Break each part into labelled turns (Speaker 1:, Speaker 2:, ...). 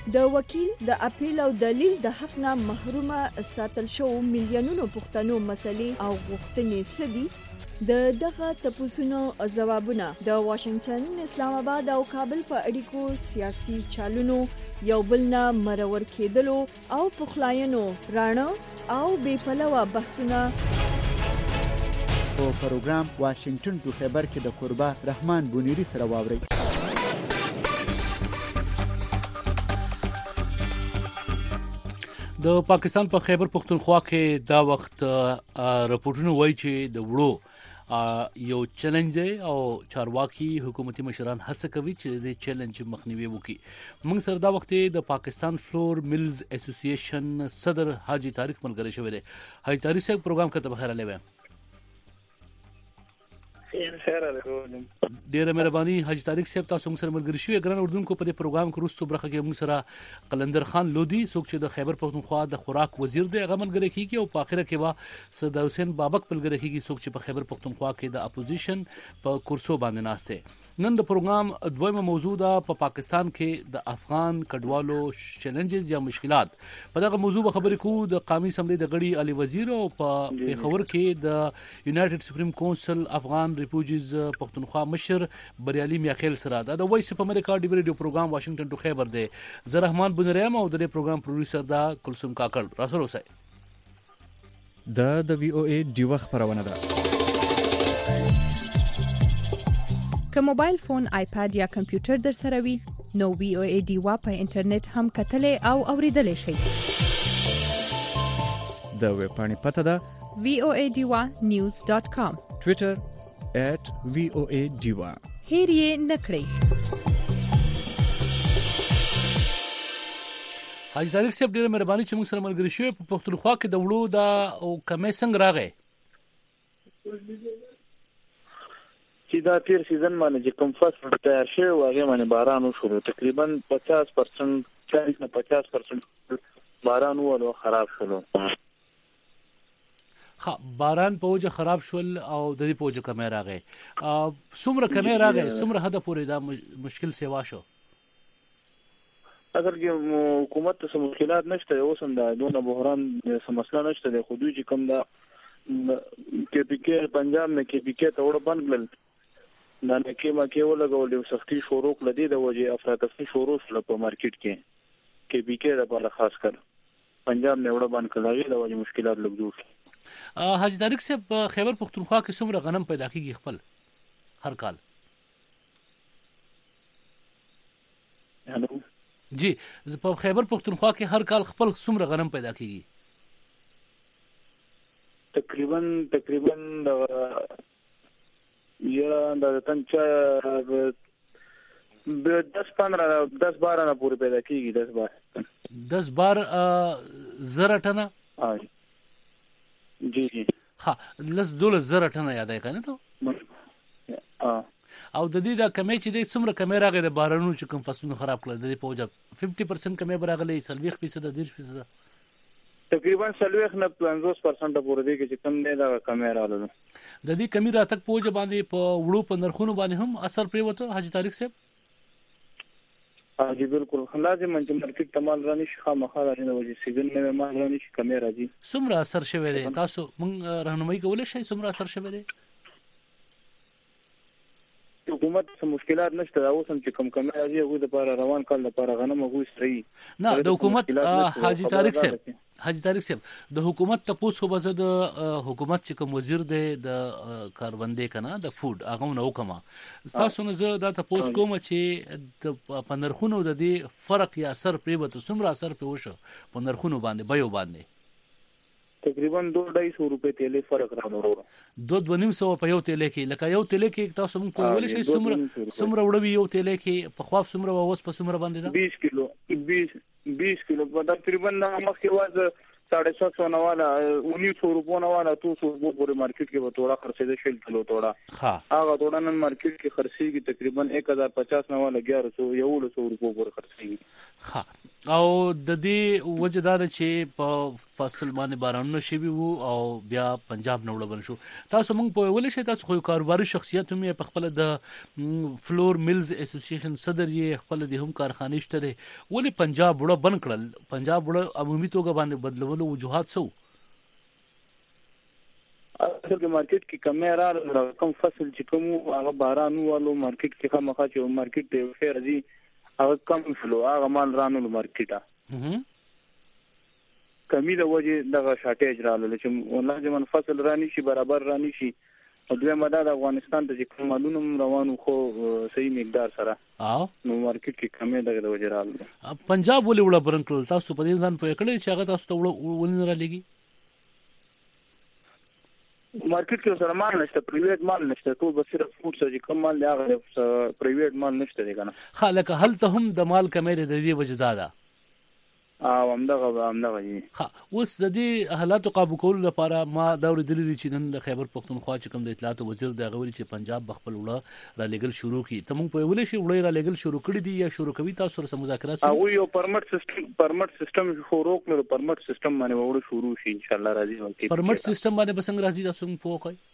Speaker 1: د وکیل د اپیل او دلیل د حق نه محرومه ساتل شو میلیونونو پښتنو مسلې او غوښتنې سدي د دغه تپوسونو ځوابونه د واشنگټن، اسلام آباد او کابل په اړیکو سیاسي چالونو یو بل نه مرور کېدلو او پخلاینو رانه او بې پلوه بحثونه
Speaker 2: په پروګرام واشنگټن ټو خیبر کې د قربا رحمان بونیری سره واوري.
Speaker 3: د پاکستان په خیبر پختونخوا کې دا وخت راپورټونه وایي چې د وړو یو چیلنج دی او چارواکي حکومتي مشران هڅه کوي چې د چیلنج مخنیوي وکړي. موږ سره دا وخت د پاکستان فلور ملز اسوسییشن صدر حاجی طارق ملګری شوی دی. حاجی طارق صاحب پروګرام کته بخیر علیه ډیره مهرباني. حاجی طارق صاحب تاسو موږ سره ملګری شوی. ګران اردوونکو په دې پروګرام کې وروسته برخه کې موږ سره قلندر خان لودي څوک چې د خیبر پختونخوا د خوراک وزیر دی هغه ملګری کیږي او په اخره کې وا صدر حسین بابک ملګری کیږي څوک چې په خیبر پختونخوا کې د اپوزیشن په کرسو باندې ناشته. نن د پروګرام دویمه موضوع ده په پاکستان کې د افغان کډوالو چیلنجز یا مشکلات. په دغه موضوع به خبرې کوو د قومي اسمبلی د غړي علي وزیر او په پیښور کې د یونایټډ سپریم کونسل افغان ریفوجیز پختونخوا مشر بریالي میاخیل سره. دا د وایس اف امریکا ډیو ریډیو پروګرام واشنگټن ټو خیبر دی. زه رحمان بونریم او د دې پروګرام پروډوسر دا کلثوم کاکړ راسره اوسئ.
Speaker 2: د وی او ای ډیو خبرونه ده.
Speaker 4: که موبایل فون، آیپاد یا کمپیوټر در سره وي نو وی او ای ډیوا په انټرنیټ هم کتلې او اوریدلې شئ.
Speaker 2: د ویب پاڼې پته ده
Speaker 4: voadiwa.news.com.
Speaker 2: ټویټر @voadiwa.
Speaker 4: هیر یې نکړئ.
Speaker 3: حاجی طارق صاحب ډیره مهرباني چې موږ سره ملګری شوی. په پختونخوا کې د وړو د او کمې څنګه راغی
Speaker 5: چې دا تیر سیزن باندې چې کوم فصل تیار شوی و هغه باندې باران وشو تقریبا 50% 40-50% باران وو خراب شول.
Speaker 3: ها باران په وجه خراب شول او د دې په وجه کمې راغی. څومره کمې راغی څومره حد پورې دا مشکل سیوا شو؟
Speaker 5: اگر چې حکومت ته مشکلات نشته اوس هم دا دونه بحران مسله نشته د خودي چې کوم دا کې پی کې پنجاب نه کې پی کې ته وړ بنګل دا نه کې ما کې ولګول یو سختي شروع کړل دي د وجه افراطي شروع شل په مارکیټ کې پی کې د بل خاص کر پنجاب نه وړ باندې کلاوي د وجه مشکلات لګ جوړ.
Speaker 3: حاجی طارق صاحب خیبر پختونخوا کې څومره غنم پیدا کیږي خپل هر کال؟ جی په خیبر پختونخوا کې هر کال خپل څومره غنم پیدا کیږي؟
Speaker 5: تقریبا یا د تنچا 10-12 نه پورې پیدا کیږي.
Speaker 3: 10-12 زره ټنه.
Speaker 5: جی
Speaker 3: ها 12 ټنه یاد کنه ته. او د دې د کمې چې د څومره کمې راغې د بارانونو چې کوم فصلونه خراب کړل د دې په وجه 50% کمې راغلې 40% 30%
Speaker 5: تقریبا 40 نه 50% پورې دی چې کم نه دا کمې راغله.
Speaker 3: د دې کمی راتګ په وجه باندې په وړو په نرخونو باندې هم اثر پریوته حاجی طارق صاحب؟
Speaker 5: جی بالکل لازم چې مارکیټ تمال رانی شي خامخا راځي د وجه سیزن نه مال رانی شي کمې راځي.
Speaker 3: څومره اثر شوی دی تاسو موږ راهنمایي کولای شئ څومره اثر شوی دی؟
Speaker 5: حکومت څه مشکلات نشته اوس هم چې کم راځي هغه د لپاره روان کال لپاره غنم هغه سړي
Speaker 3: نه د حکومت حاجی طارق صاحب د حکومت ته پوښتنه وبزه د حکومت چې کوم وزیر دی د کاروبندې کنه د فود هغه نو کومه تاسو نه زه دا تاسو کوم چې په نرخونو د دې فرق یا اثر پریبته څومره اثر پوښه په نرخونو باندې بيو باندې
Speaker 5: تقریبا 2-250 روپے تیلې فرق راغلو
Speaker 3: 2-250 په یو تیلې کې لکه یو تیلې کې تاسو موږ په ویل شي څومره وړوي یو تیلې کې په خواف څومره اوس په څومره باندې 20 کیلو په تقریبا مخکې وازه 750 نه والا 1900 روپو نه والا 200 روپو پورې مارکیټ کې به توړه خرڅېده شل کیلو توړه هغه توړه نن مارکیټ کې خرڅېږي تقریبا 1050 نه والا 1100 روپو پورې خرڅېږي. او د دې وجدار چې په فصل باندې بارانونه شوي وو او بیا پنجاب نه وړبل شو. تاسو موږ په ولې شي تاسو خو کاروباري شخصیت هم په خپل د فلور ملز اسوسییشن صدر یې خپل د هم کارخانه شته دی، ولې پنجاب وړه بند کړل؟ پنجاب وړه عمومي توګه باندې بدلولو وجوهات څه؟
Speaker 5: اصل کې مارکیټ کې کمې راغله، کوم فصل چې کوم هغه باران والو مارکیټ کې خامخا چې مارکیټ ته خیر دي هغه کم فلو هغه مال رانو مارکیټه کمی د وجه دغه شارټیج راغله چې لازم فصل رانی شي برابر رانی شي. او دوی مدار افغانستان ته چې کوم مالونه روانو خو صحیح مقدار سره نو مارکیټ کې کمې دغه د وجه راغله.
Speaker 3: پنجاب ولې وړه برن کړل؟ تاسو په دې ځان پوهه کړی چې هغه تاسو ته ولې نه لګي؟
Speaker 5: مارکیټ کې سره مال نشته، پرایویټ مال نشته، ټول به صرف فوډ سره کوم مال دی هغه پرایویټ مال نشته دی کنه.
Speaker 3: خلک هل ته هم د مال کمې د دې وجدا ده
Speaker 5: او همدغه دي.
Speaker 3: اوس د دې حالاتو قابو کولو لپاره ما دا ورېدلي چې نن د خیبر پښتونخوا چې کوم د اطلاعات وزیر دی هغه ویلي چې پنجاب بخپل وړه را لېږل شروع کړي. ته موږ پوهولی شي وړه را لېږل شروع کړي دي یا شروع کوي؟ تاسو سره مذاکرات
Speaker 5: هغوی یو پرمټ سیستم شروع کړو، پرمټ سیستم باندې وړه شروع شي ان شاء الله راځي.
Speaker 3: پرمټ سیستم باندې به څنګه راځي تاسو موږ پوه کوئ؟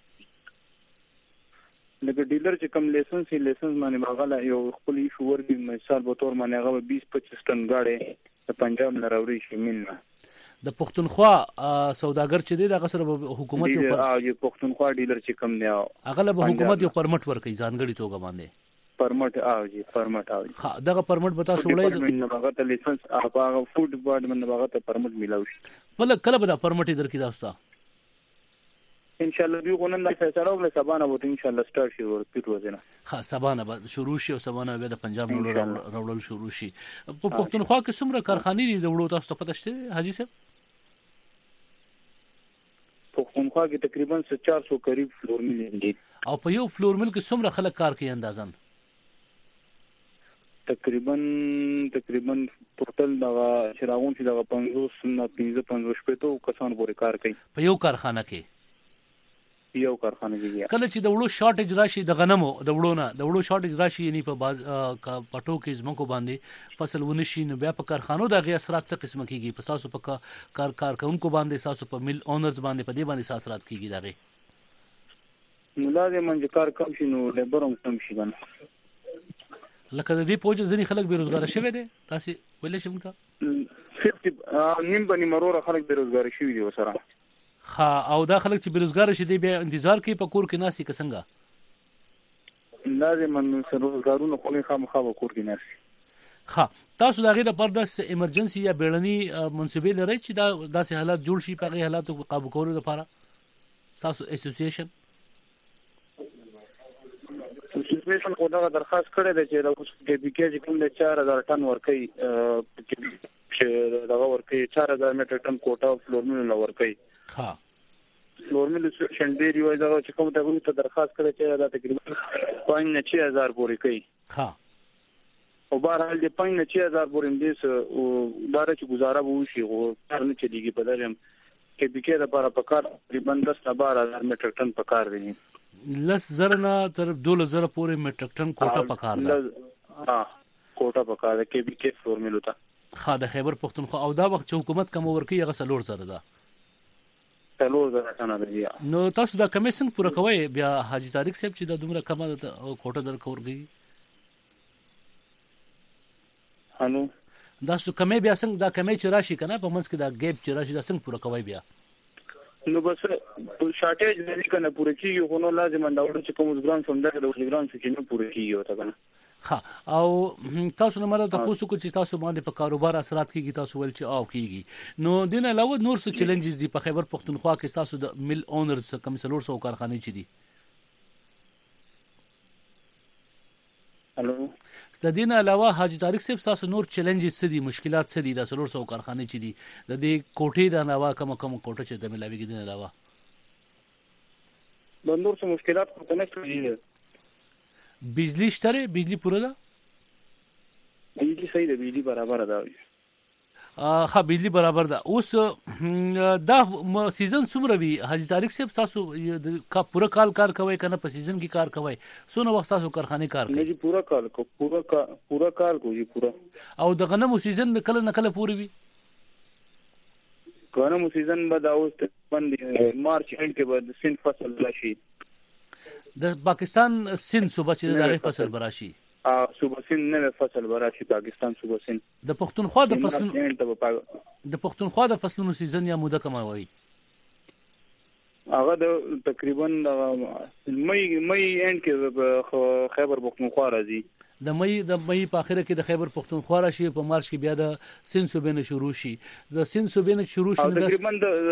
Speaker 5: لکه ډیلر چې کوم لیسنس باندې هغه یو خپل ایشو ورکړي، مثال په تور باندې هغه 20-25 ټن گاډي د پنجاب نه راوړي شي مینه
Speaker 3: د پښتونخوا سوداګر چې دی دغه سره حکومت یو
Speaker 5: پښتونخوا ډیلر چې کوم دی
Speaker 3: هغه له حکومت یو پرمټ ورکړي ځانګړي توګه باندې
Speaker 5: پرمټ
Speaker 3: ها دغه پرمټ به تاسو وړئ
Speaker 5: هغه ته لیسنس هغه فود ډپارټمنټ هغه ته پرمټ ملاوي شي.
Speaker 3: بل کله به دا پرمټ درکې تاسو ته
Speaker 5: ان شاء الله دوی غونډه فیصله وکړه سبانه به ان شاء الله سٹارټ شي ورپیټ وزنه.
Speaker 3: ها سبانه به شروع شي او سبانه به د پنجاب نړۍ راوړل شروع شي. په پښتونخوا کې څومره کارخانې دي د وړو تاسو ته پته شته حاجی صاحب؟
Speaker 5: پښتونخوا کې تقریبا 400 قریب فلور مل دي.
Speaker 3: او په یو فلور مل کې څومره خلک کار کوي اندازن؟
Speaker 5: تقریبا ټوټل دغه شراغون چې دغه 50 شپږ کسان پورې کار کوي
Speaker 3: په یو کارخانه کې.
Speaker 5: یو کارخانه کې
Speaker 3: کله چې د وړو شارټیج راشي د غنمو د وړو شارټیج راشي یعنی په پټو کې زمکو باندې فصل ونشي نو بیا په کارخانو د غي اثرات څه قسم کیږي؟ په تاسو په کارکونکو باندې تاسو په مل اونرز باندې په دې باندې اثرات کیږي دغه
Speaker 5: نو لازم چې کار کم شي نو لیبر هم کم شي کنه.
Speaker 3: لکه د دې پوجا ځنی خلک بیروزګار شوي دي تاسو ولې شم کا
Speaker 5: 50 نیم باندې مرور خلک بیروزګار شوي دي وسره.
Speaker 3: ها او دا خلک چې بیروزګار شي دی بیا انتظار کوي په کور کې ناسي څنګه؟
Speaker 5: لازم ان روزګارونه خو نه خامخا کور کې ناسي.
Speaker 3: ها تاسو دا غي د پردس ایمرجنسي یا بیړني منصوبې لري چې دا داسې حالات جوړ شي په غي حالاتو قابو کولو لپاره تاسو اسوسییشن
Speaker 5: خو دا درخواست کړی دی چې د کې بي کې کوم د 4000 ټن ورکي چې دا ورکي 4000 میټر ټن کوټا فلور مل ورکي.
Speaker 3: ها
Speaker 5: فلور مل شندې یو دا چې کوم ته درخواست کړی چې دا تقریبا 5000 پورې کوي.
Speaker 3: ها
Speaker 5: او بهرحال د 5000 پورې دې داره چې گزاره به وشي او کار نه چلیږي په درم کې بي کې لپاره په کار تقریبا 10-12000 میټر ټن په کار دی.
Speaker 3: 10,000 نه تر 12,000 پورې میټریک ټن کوټه پکار ده.
Speaker 5: کوټه پکار ده کې بي کې فلور مل وتا.
Speaker 3: خا د خیبر پښتونخوا او دا وخت چې حکومت کوم ورکی هغه 3,000 ده.
Speaker 5: 3,000 ټن دی.
Speaker 3: نو تاسو دا کمې څنګه پوره کوي بیا حاجی طارق صاحب چې دا دومره کمه کوټه درکورږي؟
Speaker 5: هانو
Speaker 3: دا څه کمې بیا څنګه دا کمې چې راشي کنه په منځ کې دا ګیپ چې راشي دا څنګه پوره کوي بیا؟
Speaker 5: نو بس شارټیج نه کنه پوره کیږي خو نو لازم انداوړ چې کوم ګرام څنګه د ګرام چې نه پوره کیږي وته کنه.
Speaker 3: ها او تاسو نه مله تاسو کو چې تاسو باندې په کاروبار اثرات کیږي تاسو ول چې او کیږي نو دین علاوه نور څه چیلنجز دي په خیبر پښتونخوا کې تاسو د مل اونرز کم سلور سو کارخانه چي دي؟
Speaker 5: الو
Speaker 3: د دین علاوه حاجی طارق صاحب تاسو نور چیلنجز څه دي مشکلات څه دي د سلور سو کارخانه چي دي د دې کوټې د علاوه کوم کوټه چې د ملاویږي دین علاوه
Speaker 5: د نور څه مشکلات کوته نه کیږي؟
Speaker 3: بجلی شته؟ بجلی پوره ده؟
Speaker 5: بجلی صحیح ده، بجلی برابر ده.
Speaker 3: ها بجلی برابر ده. اوس دا سیزن څومره وی حاجی طارق صاحب تاسو کا پوره کار کوي کنه په سیزن کې کار کوي؟ سونه وخت تاسو کارخانه کار کوي؟
Speaker 5: نه پوره کار کوي پوره.
Speaker 3: او د غنمو سیزن کله نه کله پوره وی؟
Speaker 5: غنمو سیزن به دا اوس باندې مارچ اند کې به د سند فصل راشي
Speaker 3: د پاکستان سند صوبه چې دغه فصل براشي
Speaker 5: صوبه سند نه فصل براشي پاکستان صوبه سند
Speaker 3: د پښتونخوا د فصلونو سیزن یا موده کومه وایي
Speaker 5: هغه د تقریبا مئی اند کې خیبر پختونخوا راځي
Speaker 3: د مئی په اخره کې د خیبر پختونخوا راشي په مارچ کې بیا د سند صوبې نه شروع شي د سند صوبې نه شروع شي
Speaker 5: تقریبا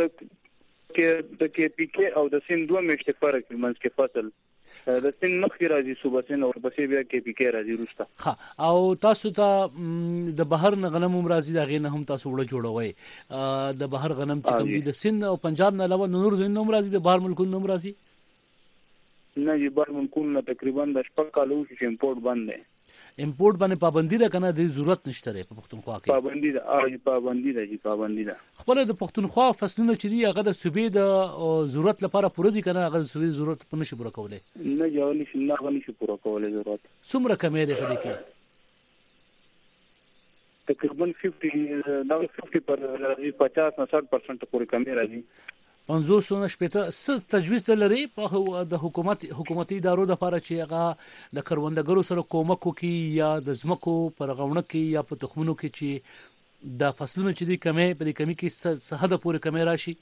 Speaker 5: د کې پی کې او د سند دوه میاشتې فرق منځ کې فصل د سند مخکې راځي صوبه سند او پسې بیا کې پی کې راځي وروسته
Speaker 3: ها او تاسو ته د بهر نه غنم هم راځي دا غي نه هم تاسو وړه جوړوي د بهر غنم چې کوم دي د سند او پنجاب نه علاوه نور ځین هم راځي د بهر ملکونو هم راځي
Speaker 5: نه جی بهر ملکونو تقریبا د شپږ کالو چې امپورټ بند دی
Speaker 3: امپورټ باندې پابندي ده کنه د ضرورت نشته لري په پښتونخوا کې
Speaker 5: پابندي ده
Speaker 3: خپل د پښتونخوا فصلونه چې دی هغه د صوبې د ضرورت لپاره پوره دي کنه هغه د صوبې ضرورت په نشي پوره کولای
Speaker 5: نه جوړ نشي نه غني شي پوره کولای ضرورت
Speaker 3: څومره کمې ده کله کې
Speaker 5: تقریبا 50 پر 50 نه 60% پورې کمې راځي
Speaker 3: 500 شپته څه تجویز لري په د حکومتي ادارو د لپاره چې هغه د کروندګرو سره کومک وکي یا د زمکو پر غوڼه کې یا په تخمونو کې چې د فصلونو چې دی کمې په کمی کې څه حد پورې کمې راشي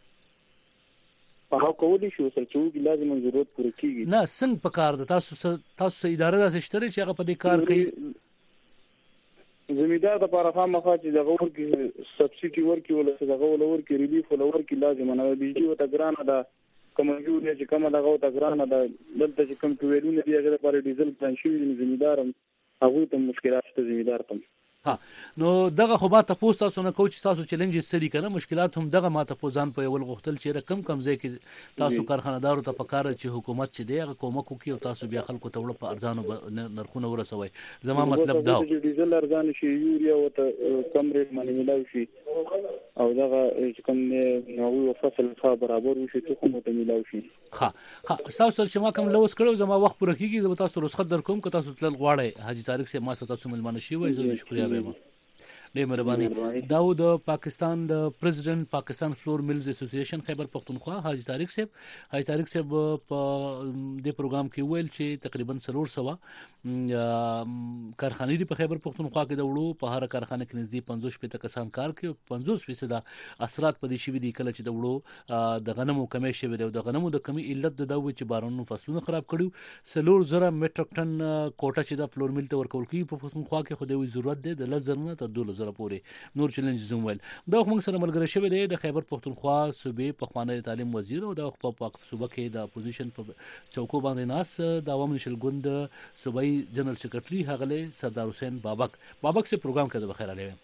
Speaker 5: هغه کولی شو چې لازم ضرورت پوره کیږي
Speaker 3: نه څنګه په کار د تاسو اداره داسې شته چې هغه په دې کار کوي
Speaker 5: زمیدار د لپاره خامخا چې دغه ورکی سبسيډي ورکی ولا دغه ورکی ریلیف ولا ورکی لازم نه بيجي وته ګرانه ده کومجور نه چې کومه دغه وته ګرانه ده دلته چې کوم ټویلونه دی هغه لپاره ډیزل پلان شوی دی زمیدار هغه ته مشکلات شته زمیدار ته
Speaker 3: ها نو دغه خو ما تاسو تاسو نه کوچ تاسو چیلنج سړي کنه مشکلات هم دغه ما ته ځان په یو غختل چې کم ځای کې تاسو کارخانه‌دارو ته پکاره چې حکومت چې دی هغه کومک کوي او تاسو بیا خلکو ته وړ په ارزانو نرخونه ورسوي زما مطلب دا
Speaker 5: چې ډیزل ارزان شي یوریا او ته کم ریټ باندې ملاوي شي او دغه چې کوم نوو فصل ښه برابر وشي ته کوم ته ملاوي شي
Speaker 3: ها تاسو چې ما کوم لوس کړو زما وخت پوره کیږي زه تاسو رخصت درکوم که تاسو تل غواړئ حاجی طارق سے ما تاسو ملمانه شي وای زه شکریا وایم ډېر مهرباني داود پاکستان د پریزیدنت پاکستان فلور ملز اسوسییشن خیبر پختونخوا حاجی طارق صاحب په دې پروګرام کې ویل چې تقریبا 300 کارخانې دي په خیبر پختونخوا کې د وړو په هر کارخانه کې نږدې 50 کسان کار کوي 50% اثرات په دې شوي دي کله چې د وړو د غنمو کمې شوي دي او د غنمو د کمی علت د دوی چې بارونو فصلونه خراب کړي 300 میټریک ټن کوټه چې د فلور مل ته ورکول کیږي په پختونخوا کې خو د ضرورت دی د 10,000 نه تر 12,000 پورې نور چیلنج زوم ول دا موږ سره ملګری شوی دی د خیبر پختونخوا صوبې پخوانی تعلیم وزیر او د پاک صوبه کې د اپوزیشن په چوکو باندې ناس د عوام نشل ګوند صوبایي جنرال سیکریټري هغه سردار حسین بابک سے پروګرام کې د بخیر علیه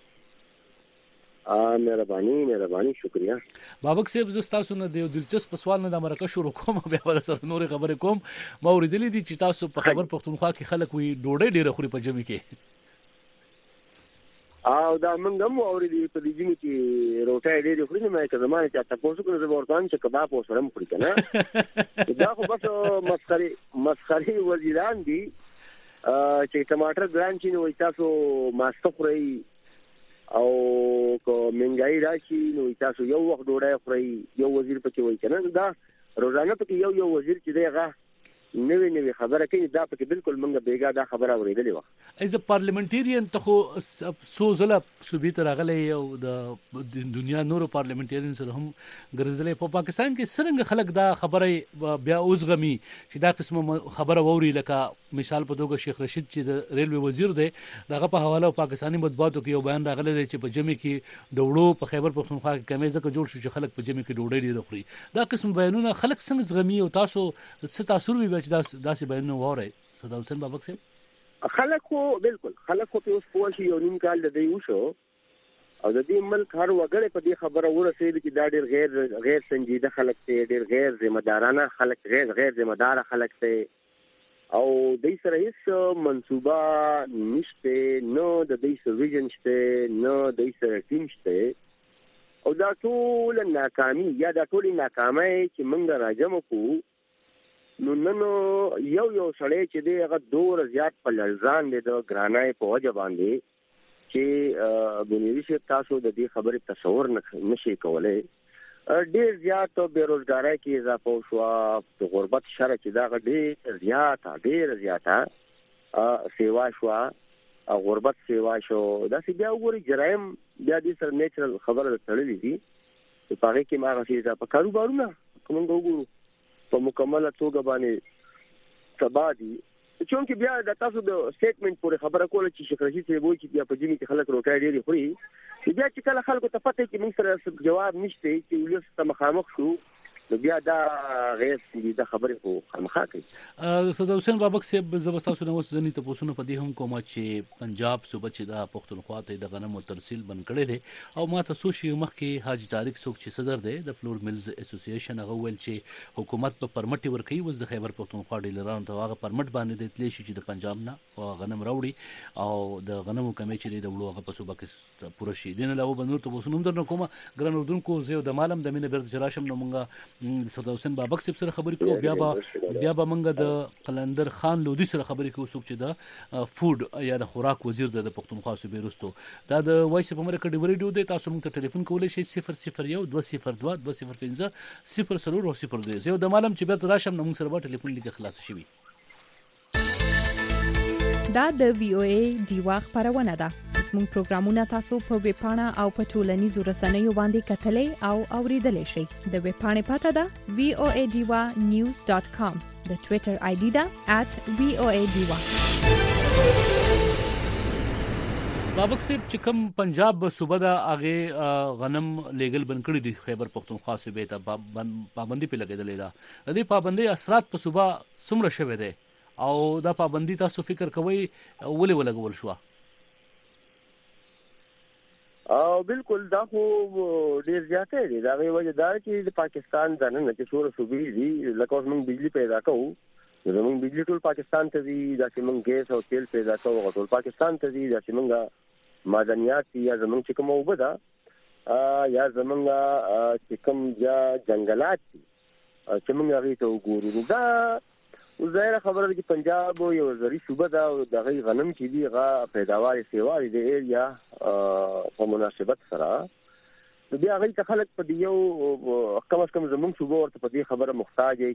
Speaker 6: مهرباني شکریا
Speaker 3: بابک صاحب زه تاسو نه د دلچسپ سوال نه د مرکه شروع کوم بیا ول سره نور خبرې کوم ما ورېدلې دي چې تاسو په خیبر پختونخوا کې خلک وي ډوډۍ ډیره خوري په جمع کې
Speaker 6: او دا موږ هم اورېدي په دې ځینې کې روټۍ ډېرې خوري نو مې که زما چې تاسو کوم زه ورته وایم چې کباب اوس هم خوري کنه دا خو بس مسخري وزیران دي چې ټماټر ګران چې نو تاسو ماسته خوري او کو منګای راشي نو تاسو یو وخت ډوډۍ خوري یو وزیر پکې وای کنه دا روزانه پکې یو وزیر چې دی هغه نوې خبره کوي دا پکې بالکل منګه بیګا دا خبره اورېدلې و
Speaker 3: از پارلیمنټریان ته خو سوزله صوبې ته راغلی او د دنیا نورو پارلیمنټریان سره هم ګرځلې په پاکستان کې څنګه خلک دا خبره بیا اوسغمي چې دا قسمه خبره ووري لکه مثال په توګه شیخ رشید چې د ریلوي وزیر دی دغه په حواله پاکستاني مطبوعاتو کې یو بیان راغلی دی چې په جمع کې د وړو په خیبر پختونخوا کې کمې ځکه جوړ شو چې خلک په جمع کې ډوډۍ ډېره خوري دا قسم بیانونه خلک څنګه زغمي او تاسو څه تاثیر وي چې داسې بیانونه ووري سردار حسین بابک صاحب
Speaker 6: خلک خو بالکل خلک خو په اوس پوه شي یو نیم کال د دې وشو او د دې ملک هر وګړی په دې خبره ورسېد چې دا ډېر غیر سنجیده خلک دي ډېر غیر ذمہ دارانه خلک غیر ذمہ دار خلک دي او د سره هیڅ منصوبه نشته نو د دې سره ویژن شته نو د سره ټیم شته او دا ټول ناکامي یا دا ټول ناکامي چې موږ راجم کوو نو یو سړی چې دی هغه ډېر زیات په لړزان دی د ګرانای په وجه باندې چې بنيري صاحب تاسو د دې خبرې تصور نشئ کولای. ډېر زیات بیروزګارۍ کې اضافه شو، د غربت شر چې دا ډېر زیاته سیوا شو، غربت سیوا شو. دا چې بیا وګورئ جرایم بیا دې سره نیچرل خبره تړلې دي چې په هغې کې هغه څه اضافه کاروبارونه که موږ وګورو په مکمله توګه باندې تباه دي. چونکې بیا د تاسو د سټیټمنټ پورې خبره کوله چې شیخ رشید صاحب وایي چې بیا په ژمي کې خلک روټۍ ډېرې خوري، بیا چې کله خلکو ته پته چې موږ سره جواب نشته چې ولس ته مخامخ شو، نو بیا دا غیر د خبرې خو خامخا کوي.
Speaker 3: صدر حسین بابک صاحب زه به ستاسو نه اوس ځینې تپوسونه په دې هم کومه چې پنجاب صوبه چې دا پښتونخوا ته د غنمو ترسیل بند کړی دی، او ما ته څو شي مخکې حاجي طارق څوک چې صدر دی د فلور ملز اسوسییشن هغه ویل چې حکومت په پرمټ ورکوي. اوس د خیبر پښتونخوا ډیلرانو ته هغه پرمټ باندې د تللی شي چې د پنجاب نه غنم راوړي او د غنمو کمی چې د وړو هغه په صوبه کې پوره شي. دې نه علاوه به نور تپوسونه هم درنه کومه. ګران اردونکو زه د مالم د مینې بیرته چې راشم نو مونږ صدر حسین بابک صاحب سره خبرې کوو، بیا به موږ د قلندر خان لودي سره خبرې کوو، څوک چې د فود یا د خوراک وزیر د پښتونخوا صوبې رستو. دا د وایس په امریکا ډیوري دی. تاسو موږ ته ټلیفون کولی شئ 001 202 205 002. زه د مالم چې بیرته راشم نو موږ سره به ټلیفون لیکه خلاص شي.
Speaker 4: دا د وی او ای ډیوا خبرونه ده. زموږ پروګرامونه تاسو په ویب پاڼه او په ټولنیزو رسنیو باندې کتلې او اوریدلې شئ. د ویب پاڼې پته ده voadiwa.news.com. د ټوئیټر آی ډي ده @voadiwa.
Speaker 3: بابک صاحب چې کوم پنجاب صوبه ده هغه غنم لیګل بند کړی دی، خیبر پښتونخوا صوبې ته پابندي په لګېدلې ده. د دې پابندۍ اثرات په صوبه څومره شوي دي او دا پابندي تاسو فکر کوئ ولې ولګول شوه؟
Speaker 6: بالکل دا خو ډیر زیاته دي. دا غي وجه دا چې د پاکستان ځنه چې څوره صوبې دي، لکه اوس موږ بجلی پیدا کوو، زموږ بجلی ټول پاکستان ته دي، دا چې موږ ګیس او تیل پیدا کوو ټول پاکستان ته دي، دا چې موږ معدنیات یا زموږ چې کوم اوبه ده یا زموږ چې کوم یا جنگلات دي چې موږ هغې ته وګورو. دا ظاهره خبره ده چې پنجاب یو زرعي صوبه ده او د هغې غنم چې دي هغه پیداوار یې سیوا دي د ایریا په مناسبت سره. نو بیا هغې ته خلک په دې یو کم از کم زموږ صوبه ورته په دې خبره محتاج دی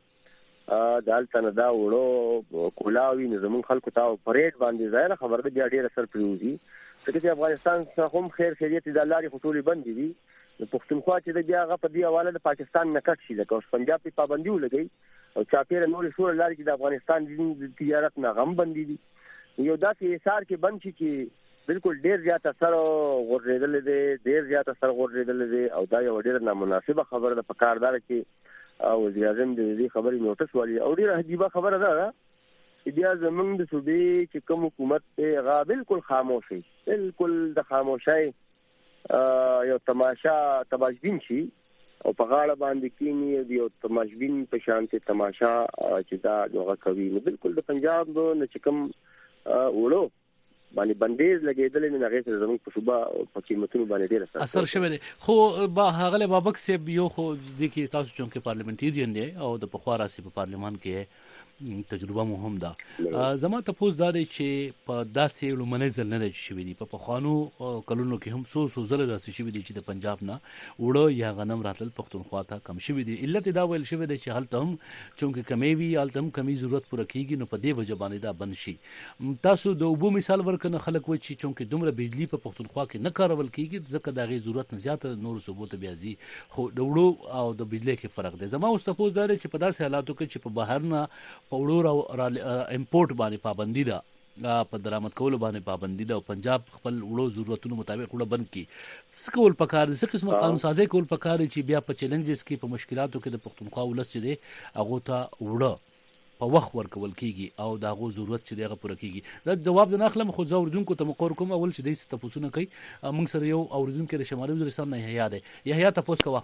Speaker 6: چې د هلته نه دا وړو کولاوي نو زموږ خلکو ته په ریټ باندې ظاهره خبره ده بیا ډېر اثر پرېوځي. ځکه چې افغانستان څخه هم خیر خیریت د لارې خو ټولې بندې دي. د پښتونخوا چې د بیا هغه په دې حواله د پاکستان نه کټ شي، لکه اوس پنجاب پې پابندي ولګوي او چاپېره نورې ټولې لارې چې د افغانستان د تجارت نه غم بندي دي. یو داسې حصار کې بند شي چې بالکل ډېر زیات اثر غورځېدلی دی، ډېر زیات اثر غورځېدلی دی او دا یو ډېره نامناسبه خبره ده. په کار دا ده چې وزیر اعظم د دې خبرې نوټس والي او ډېره عجیبه خبره ده چې بیا زموږ د صوبې چې کوم حکومت دی هغه بالکل خاموش وي، بالکل د خاموشۍ یو تماشبین شي او په غاړه باندې کینی یو تماشبین په شانته تماشا چې دا دغه کوي. نو بالکل د پنجاب نه چې کوم وړو باندې بندیز لګیدل نه هغه سره زموږ په صوبه په قیمتونو باندې ډیر
Speaker 3: اثر شوی دی. خو هغه بابک صاحب یو خو د کې تاسو چې پارلیمنټریان دی او د پخوا راسي په پارلیمان کې تجربه مهم ده. زما تاسو دا دی چې په داسې لومړنۍ ځل نه شوي دي، په پخوانو کلونو کې هم څو ځله داسې شوي دي چې د پنجاب نه وړو یا غنم راتل پښتونخوا ته کم شوي دي. علت دا ویل شوی دی چې هلته هم چونکې کمی وي، هلته هم کمی ضرورت پوره کېږي، نو په دې وجه باندې دا بند شي. تاسو د اوبو مثال ورکنه خلک وایي چې چونکې دومره بجلی په پښتونخوا کې نه کارول کېږي ځکه د هغې ضرورت نه زیاته نورو صوبو ته بیا ځي، خو د وړو او د بجلی کې فرق دی. زما اوس تاسو دا دی چې په داسې حالاتو کې چې په بهر نه په وړو امپورټ باندې پابندي ده، په درآمد کولو باندې پابندي ده او پنجاب خپل وړو ضرورتونو مطابق وړه بند کړي، څه کول پکار دي؟ څه قسمه قانون سازي کول پکار دي چې بیا په چیلنجز کې په مشکلاتو کې د پښتونخوا ولس چې دی هغو ته وړه په وخت ورکول کېږي او د هغو ضرورت چې دی هغه پوره کېږي؟ دا جواب د نه اخلم، خو زه اورېدونکو ته مقرر کوم اول چې دی څه تپوسونه کوي. موږ سره یو اورېدونکی د شمالي وزیرستان نه یحیی دی. یحیی تپوس کوه.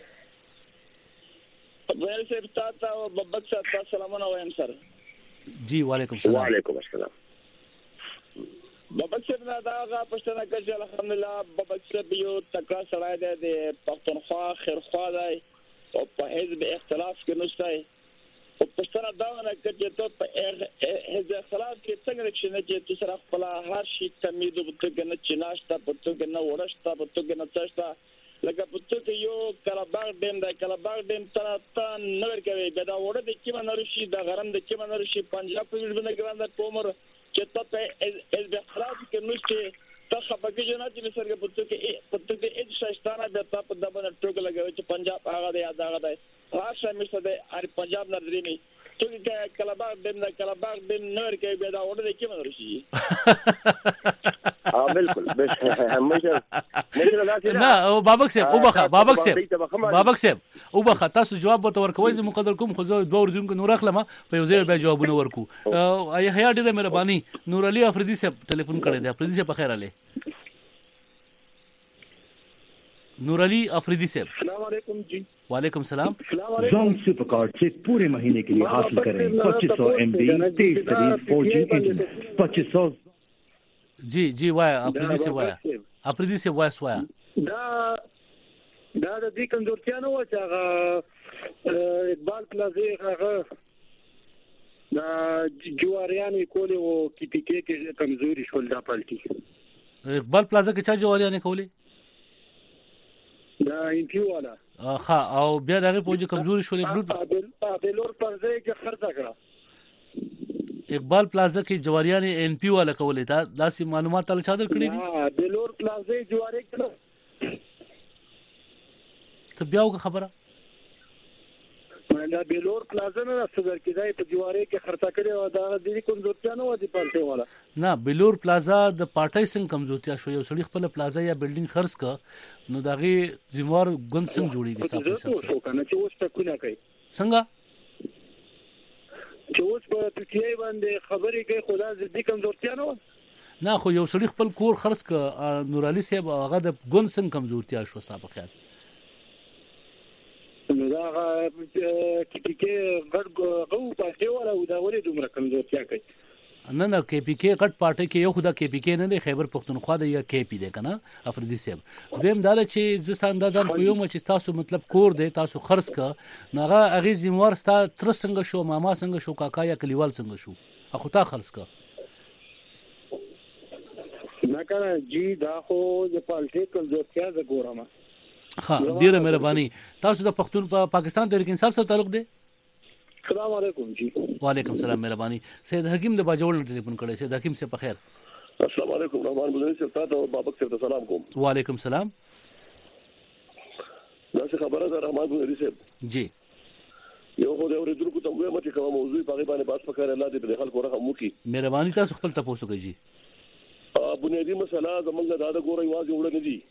Speaker 7: ویل صاحب تاسو بابک صاحب تاسو سلامونه وایم سر.
Speaker 3: جی وعلیکم السلام.
Speaker 6: وعلیکم السلام.
Speaker 7: بابک صاحب دا هغه پښتنه کې الحمدلله بابک صاحب یو تکړه سړی دی، د پښتونخوا خیرخوا دی او په حزب اختلاف کې نشته. پښتنه دا نه چې ته په هغه خلاف کې څنګه چې tu سره خپل هر شي کمی د بوتګ نه چناشتا بوتګ نه ورشتا بوتګ نه څشتا لکه بوتګ یو کلاباغ ډیم تر نور کوي دا وړه د کیما نرشي د غرم د کیما نرشي پنجاب په ژوند کې راځي کومر چې ته په د خلاف کې نشته ته خبرګی جنا چې سرګ بوتګ اې شاشتانه د تاسو د باندې ټوګ لګوي چې پنجاب هغه دی یاد هغه دی راشه مشه د ار پنجاب نه درې نه ټول کلاباغ ډیم نور کې به دا وړه د کیما نرشي
Speaker 6: بالکل
Speaker 3: نه او بابک صاحب او بخا تاسو جواب به ورکوي زه مقدر کوم خو زه دوه ورځې نور اخلم په یو ځای به جوابونه ورکو هيا ډیره مهرباني نور علي افریدي صاحب ټلیفون کړی دی افریدي صاحب بخیر علي नूर अली अफरीदी साहब
Speaker 7: अस्सलाम वालेकुम जी।
Speaker 8: वालेकुम सलाम। जॉन सुपर कार्ड से पूरे महीने के लिए हासिल करें 2500 MB तेज तरीन 4G इंटरनेट 2500।
Speaker 3: जी जी वाया अफरीदी से वाया
Speaker 7: دا د دې کمزورتیا نه و چې هغه اقبال پلازي هغه دا جواریانې کولې او کیپیکې کې کمزوري شول دا پالتي
Speaker 3: اقبال پلازا کې چا جواریانې کولې
Speaker 7: دا انټیو والا
Speaker 3: ها او بیا دغه پوجي کمزوري شولې
Speaker 7: بلور پرځای کې خرڅ کړه
Speaker 3: اقبال پلازا کې جواریانې ان پی والا کولې دا داسې معلومات تل چا در کړې دي
Speaker 7: بلور پلازا جواری کړه
Speaker 3: ته بیا وګ خبره
Speaker 7: دا بلور پلازا نه صدر کېدای په جواری کې خرڅ کړي او دا د دې کمزورتیا نه و دي پالته والا
Speaker 3: نه بلور پلازا د پارټای څنګه کمزورتیا شو یو سړي خپل پلازا یا بلډینګ خرڅ ک نو دغه ذمہوار ګوند څنګه جوړیږي تاسو
Speaker 7: څه کنه چې اوس ټکونه کوي
Speaker 3: څنګه
Speaker 7: چې اوس په پټیای باندې خبرې کوي خدا دې کمزورتیا نه
Speaker 3: نه خو یو سړي خپل کور خرڅ ک نور علي صاحب هغه د ګوند څنګه کمزورتیا شو تاسو په خیال
Speaker 7: نو دا کیپیکې غړ غو پاتې ولا او دا ولې دومره کمزورتیا کوي
Speaker 3: نه کې پی کې غټ پارټي کې یو خدا کې پی کې نه دی خیبر پختونخوا د یا کې پی دی کنه افریدي صاحب دیم دا چې زستان اندازان په یو مچ تاسو مطلب کور دی تاسو خرڅ ک نغه اغه زموار ستا تر څنګه شو ماما څنګه شو کاکا یا کلیوال څنګه شو اخو تا خرڅ ک
Speaker 7: نه کنه جی دا خو د پالټي کمزورتیا د ګورما
Speaker 3: ها ډیره مهرباني تاسو د پښتون په پاکستان تحریک انصاف سره تعلق دی
Speaker 7: السلام علیکم جی
Speaker 3: وعلیکم السلام مهرباني سید حکیم د باجوړ ټلیفون کړی سید حکیم سے په خیر
Speaker 9: السلام علیکم رحمان بلنی صاحب تاسو بابک صاحب ته سلام کوم
Speaker 3: وعلیکم السلام
Speaker 9: دا څه خبره ده رحمان بلنی صاحب
Speaker 3: جی
Speaker 9: یو خو د اوریدونکو ته وایم چې کومه موضوع په غیبانه باس پکاره الله دې په خلکو رحم وکړي
Speaker 3: مهرباني تاسو خپل تاسو کوي جی
Speaker 9: بنیادی مسله زمونږ د عادت ګورې واځي وړاندې دي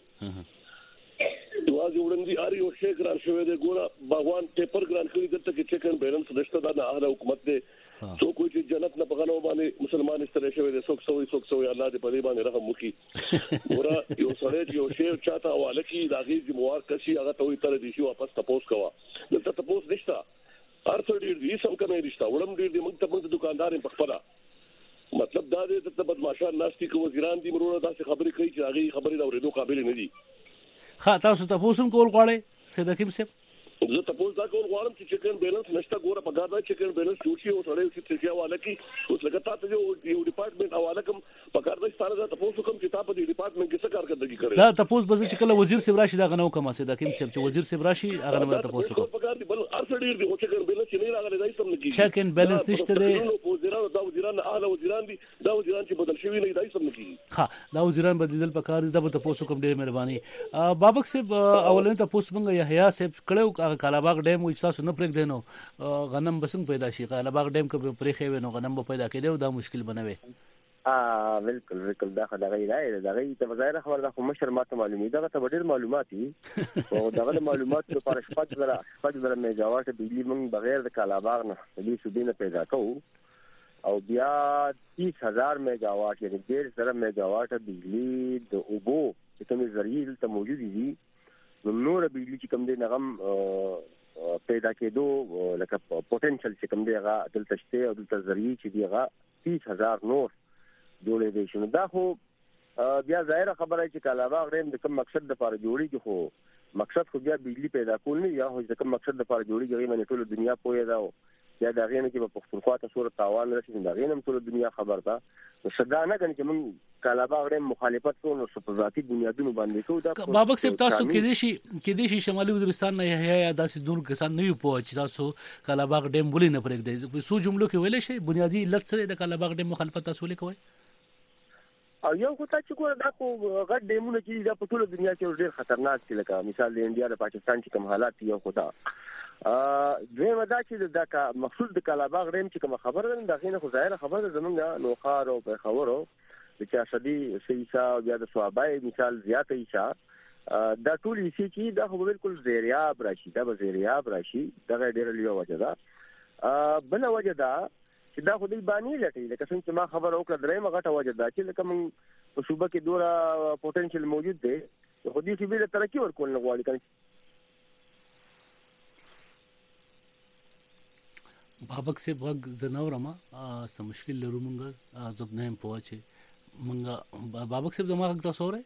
Speaker 9: واځي وړاندې اړ یو شی ګران شوی دی ګوره باغوان ټیپر ګران کړی دلته کې چیک اینڈ بیلنس نشته دا نه اهل حکومت دی څوک چې جنت نه بغنو باندې مسلمان استری شوی دی څوک سوي الله دې په دې باندې رحم وکړي ګوره یو سره یو شی چاته حواله کی دا غي ذمہوار کشي هغه ته وي تر دې شي واپس تاسو کوا دلته تاسو نشته ارڅ ډیر دي سم کمه نشته وړم ډیر دي موږ ته دکاندار په خپل مطلب دا دې ته بدمعشان ناشتي کو وزیران دي مرونه داسې خبرې کوي چې هغه خبرې دا ورېدو قابل نه دي
Speaker 3: ها تاسو تاسو کول غواړئ سید حکیم صاحب
Speaker 9: زه تاسو دا کول غواړم چې چیک اینڈ بیلنس نشته ګوره په ګاډه چیک اینڈ بیلنس جوړي او سره چې څه حواله کی اوس لکه تاسو یو ډپارټمنټ حواله کوم په ګاډه ستاره دا تاسو کوم چې تاسو د ډپارټمنټ کې څه کارکړدګي کوي دا
Speaker 3: تاسو به چې کله وزیر صاحب راشي دا غنو کوم سید حکیم صاحب چې وزیر صاحب راشي هغه نه تاسو کوم
Speaker 9: په ګاډه بل ارڅ ډیر دی او چیک اینڈ بیلنس نه راغلی دای سم نه کی
Speaker 3: چیک اینڈ بیلنس نشته دی
Speaker 9: دا وزیران اعلی وزیران دي دا وزیران چې بدل شوی نه دای سم نه کی
Speaker 3: ها دا وزیران بدلیدل پکار دي دا به تاسو کوم ډیر مهرباني بابک صاحب اولنه تاسو موږ یحیی صاحب کړو کالاباغ ډیم وچ تاسو نه پرېږ دینو غنم بسنګ پیدا شي کالاباغ ډیم کې پرېخې ونو غنم به پیدا کېدو دا مشکل بنوي
Speaker 6: بالکل دا خدای راي دا غي ته ظاهر خبر دا خو مشر ماته معلومي دا ته ډېر معلومات دي او دا معلومات لپاره شپږ میگاواټ بجلی موږ بغیر د کالاباغ نه دې صوبې نه پیدا کوو او بیا 30000 میگاواټ یعنی 1.5 میگاواټ بجلی د اوبو چې کومې ذریعہ ته موجود دي نور بجلی چې کوم دي نغم پیدا کېدو لکه پوتنشل چې کوم دی هغه دلته شته او دلته ذریعہ چې دی هغه 30000 نور جوړې دي شنو دا خو بیا ظاهر خبره چې کالاباغ ډیم د کوم مقصد لپاره جوړیږي خو مقصد خو بیا بجلی پیدا کول نه یا خو د کوم مقصد لپاره جوړیږي باندې ټول دنیا پوهه دا یا دا غینه کې په پښتونخوا ته صورت تاوان رسېږي دا غینه ټول دنیا خبر ده صدا نه کنه چې موږ کالاباغ ډېر مخالفت کوو نو په ذاتي بنیادونو باندې کوو دا
Speaker 3: بابک صاحب تاسو کې دي شمالي وزیرستان نه یا داسې دون کسان نه یو په چې تاسو کالاباغ ډیم ولې نه پرېږدئ په څو جملو کې ویلې شي بنیادی علت سره د کالاباغ ډیم مخالفت تاسو ولیکوي
Speaker 6: او یو خو ته چې ګوره دا خو غټ ډیمونه چې دا په ټوله دنیا کې ډېر خطرناک دي لکه مثال د انډیا د پاکستان چې کوم حالات یو خو دا دویمه دا چې دا مقصود د کالاباغ ډیم چې کوم خبره ده دا غینه خو ظاهره خبره ده زمونږ نوخار او پیښور د چا صدی سیسا او بیا د صوابای مثال زیات ایسا دا ټول شي چې دا خو بالکل زیریاب راشي دا به زیریاب راشي دا ډېر لوی وجه ده بل وجه ده چې دا خو دې باندې لټي لکه څنګه چې ما خبر او کړه درې مغه وجه ده چې لکه موږ په صوبه کې ډوره پوتنشل موجود دی خو دې چې به ترقی ورکول نه غواړي کنه
Speaker 3: بابک سے بغ زناورما سم مشکل لرو مونږه زب نه پوهچه مونږه بابک سے دماغ تاسو اورئ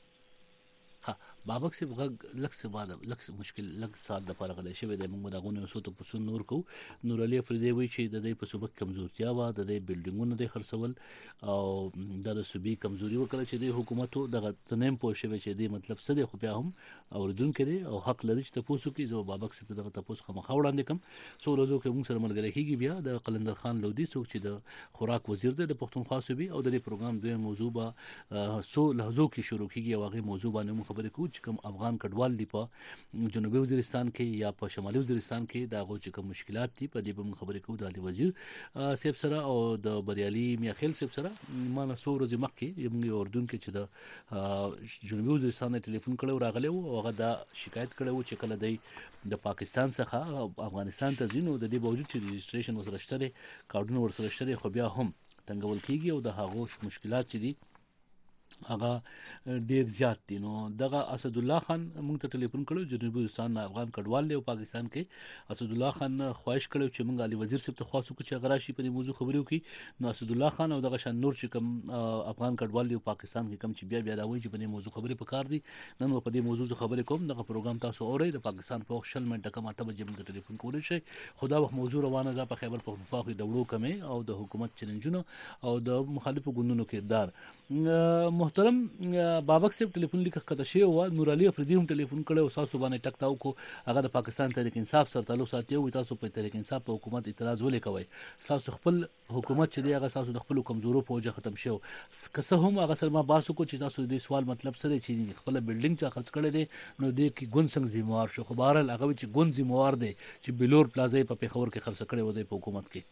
Speaker 3: ها بابک سے بغ لک سے بعد لک مشکل لک سال د پاره غلې شوی د موږ دغونه وسو ته پسو نور کو نور علي افریدي وی چې د دې په صوبه کمزورتیا و د دې بلډینګونو د خرڅول او د صوبې کمزوري وکړه چې د حکومت دغه تنیم پوه شوی چې دې مطلب څه دی خو بیا هم اوردون کړي او حق لري چې تاسو کې زو بابک سے دغه تاسو خمخ وړاندې کوم سو روزو کې موږ سره ملګری کیږي بیا د قلندر خان لودي څوک چې د خوراک وزیر دی د پښتونخوا صوبې او د دې پروګرام دوی موضوع به سو لحظو کې شروع کیږي او هغه موضوع باندې خبرې کوو چې کوم افغان کډوال دی په جنوبي وزیرستان کې یا په شمالي وزیرستان کې دا غو چې کوم مشکلات دي په دې به خبرې کوو د علي وزیر صاحب سره او د بریالي میاخیل صاحب سره ما نه سو ورځې مخکې موږ اردن کې چې د جنوبي وزیرستان ټلیفون کړو راغلی او هغه دا شکایت کړو چې کله د پاکستان څخه افغانستان ته ځینو د دې باوجود چې رجسټریشن وسره شته کارډونه ورسره شته خو بیا هم تنګول کیږي او د هغو مشکلات چې دي هغه ډیر زیات دي نو دغه اسد الله خان موږ ته ټلیفون کړو جنوبي وزیرستان افغان کډوال له پاکستان کې اسد الله خان خواهش کړو چې موږ علي وزیر صاحب ته خاصو کې غراشي په موضوع خبرو کې نو اسد الله خان او دغه شان نور چې کوم افغان کډوال له پاکستان کې کوم چې بیا راوي چې په موضوع خبرې پکار دي نن په دې موضوع خبرې کوم دغه پروګرام تاسو اورئ د پاکستان په شل منټه کومه ته به موږ ټلیفون کولای شي خدا وخت موضوع روانه ده په خیبر پختونخوا کې د وړو کمې او د حکومت چیلنجونو او د مخالفو ګوندونو کردار محترم بابک صاحب ټلیفون لیکه کته شی او نور علي افریدي هم ټلیفون کړو تاسو باندې ټکتاو کو هغه د پاکستان تحریک انصاف سره تعلق ساتي او تاسو په تحریک انصاف په حکومت اعتراض ولیکوي تاسو خپل حکومت چې دی هغه تاسو د خپل کمزورو پوجا ختم شو کسه هم هغه سره ما باسو کو چې تاسو دې سوال مطلب سره چې خپل بلډینګ چا خرڅ کړي دي نو دې کې ګون څنګه ذمہوار شو خو بهرال هغه چې ګون ذمہوار دی چې بلور پلازا په پیښور کې خرڅ کړي و د حکومت کې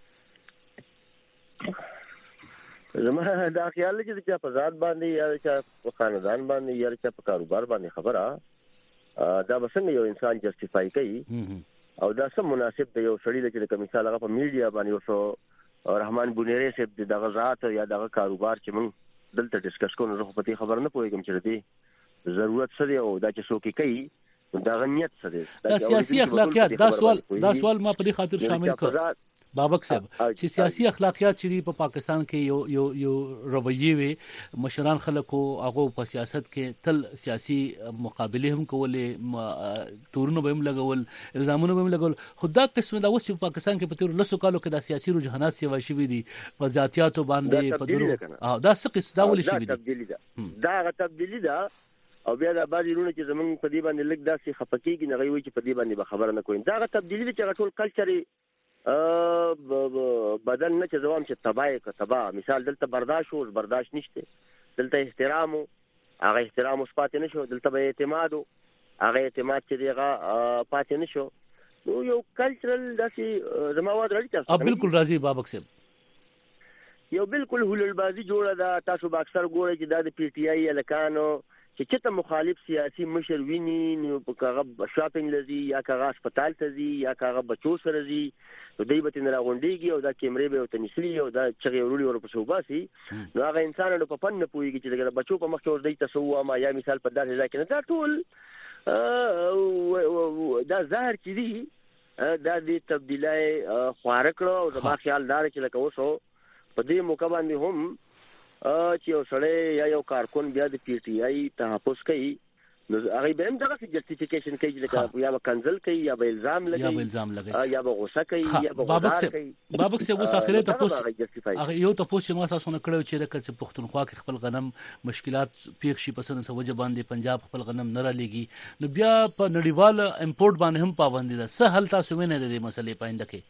Speaker 6: زما دا خیال چې چې په ذات باندې یا چې په خاندان باندې یا چې په کاروبار باندې خبره دا بسنګ یو انسان جسټیفای کوي او دا سم مناسب دی یو سړی چې کوم مثال هغه په میډیا باندې وسو رحمان بونیری صاحب د غزات یا د کاروبار چې موږ دلته ډیسکس کوو نو په دې خبر نه پوهیږم چې دې ضرورت څه دی او دا چې څوک کوي دا غنیت څه دی
Speaker 3: دا سیاسي اخلاقیات دا سوال ما په دې خاطر شامل کړ بابک صاحب چې سیاسي اخلاقیات چې په پاکستان کې یو رویه وي مشران خلکو هغه په سیاست کې تل سیاسي مقابله هم کولې تورونه به هم لګول الزامونه به هم لګول خدا قسم دا اوس په پاکستان کې په تیر لسو کالو کې د سیاسي رجحانات سیوا شوي دي په ذاتياتو باندې په درو دا څه قصه دا ولې شوي دي
Speaker 6: دا تبدیلی ده او بیا د بعضی لونه چې زمونږ په دې باندې لګ داسې خفقېږي نه غوي چې په دې باندې به خبره نه کوي دا تبدیلی چې ټول کلچري بدل نه چې زوام چې تبا مثال دلته برداشت نشته دلته احترام هغه احترام مثبت نشو دلته به اعتماد هغه اعتماد چې دیغه پاتې نشو نو یو کلچرل داسې زمواد راځي
Speaker 3: بالکل راځي بابک صاحب
Speaker 6: یو بالکل هللبازي جوړه ده تاسو به اکثر ګورئ چې دا د پی ټی آی الکانو چې ته مخالف سیاسي مشر ویني نو په کاغه شاپینګ لذي یا کاغه هسپتال ته ځي یا کاغه بچو سره ځي نو دوی به تنه راغونډيږي او دا کیمرې به وته نسلی او دا چغې ورولي ور په صوباسي نو هغه انسان نو په فن نه پويږي چې دا بچو په مخ کې ور دی تاسو ما یا مثال په داسې ځای کې نه دا ټول دا ظاهر چې دی دا د تبدیلای خوار کړو او زما خیال دار چې لکه وسو په دې موقع باندې هم چې یو سړی یا یو کارکون بیا د پی ټی آی تحفظ کوي نو هغه به هم دغه جسټیفیکیشن کوي لکه یا به کنزل کوي یا به الزام لګي یا به غوسه کوي یا به غوسه کوي.
Speaker 3: بابک سے اوس اخره تاسو هغه یو تاسو ما تاسو نه کړو چې د پښتونخوا کې خپل غنم مشکلات پیښ شي پسند سوجه باندې پنجاب خپل غنم نه را لګي نو بیا په نړیوال امپورټ باندې هم پابندي ده. څه حل تاسو وینئ د دې مسلې پاینده کې؟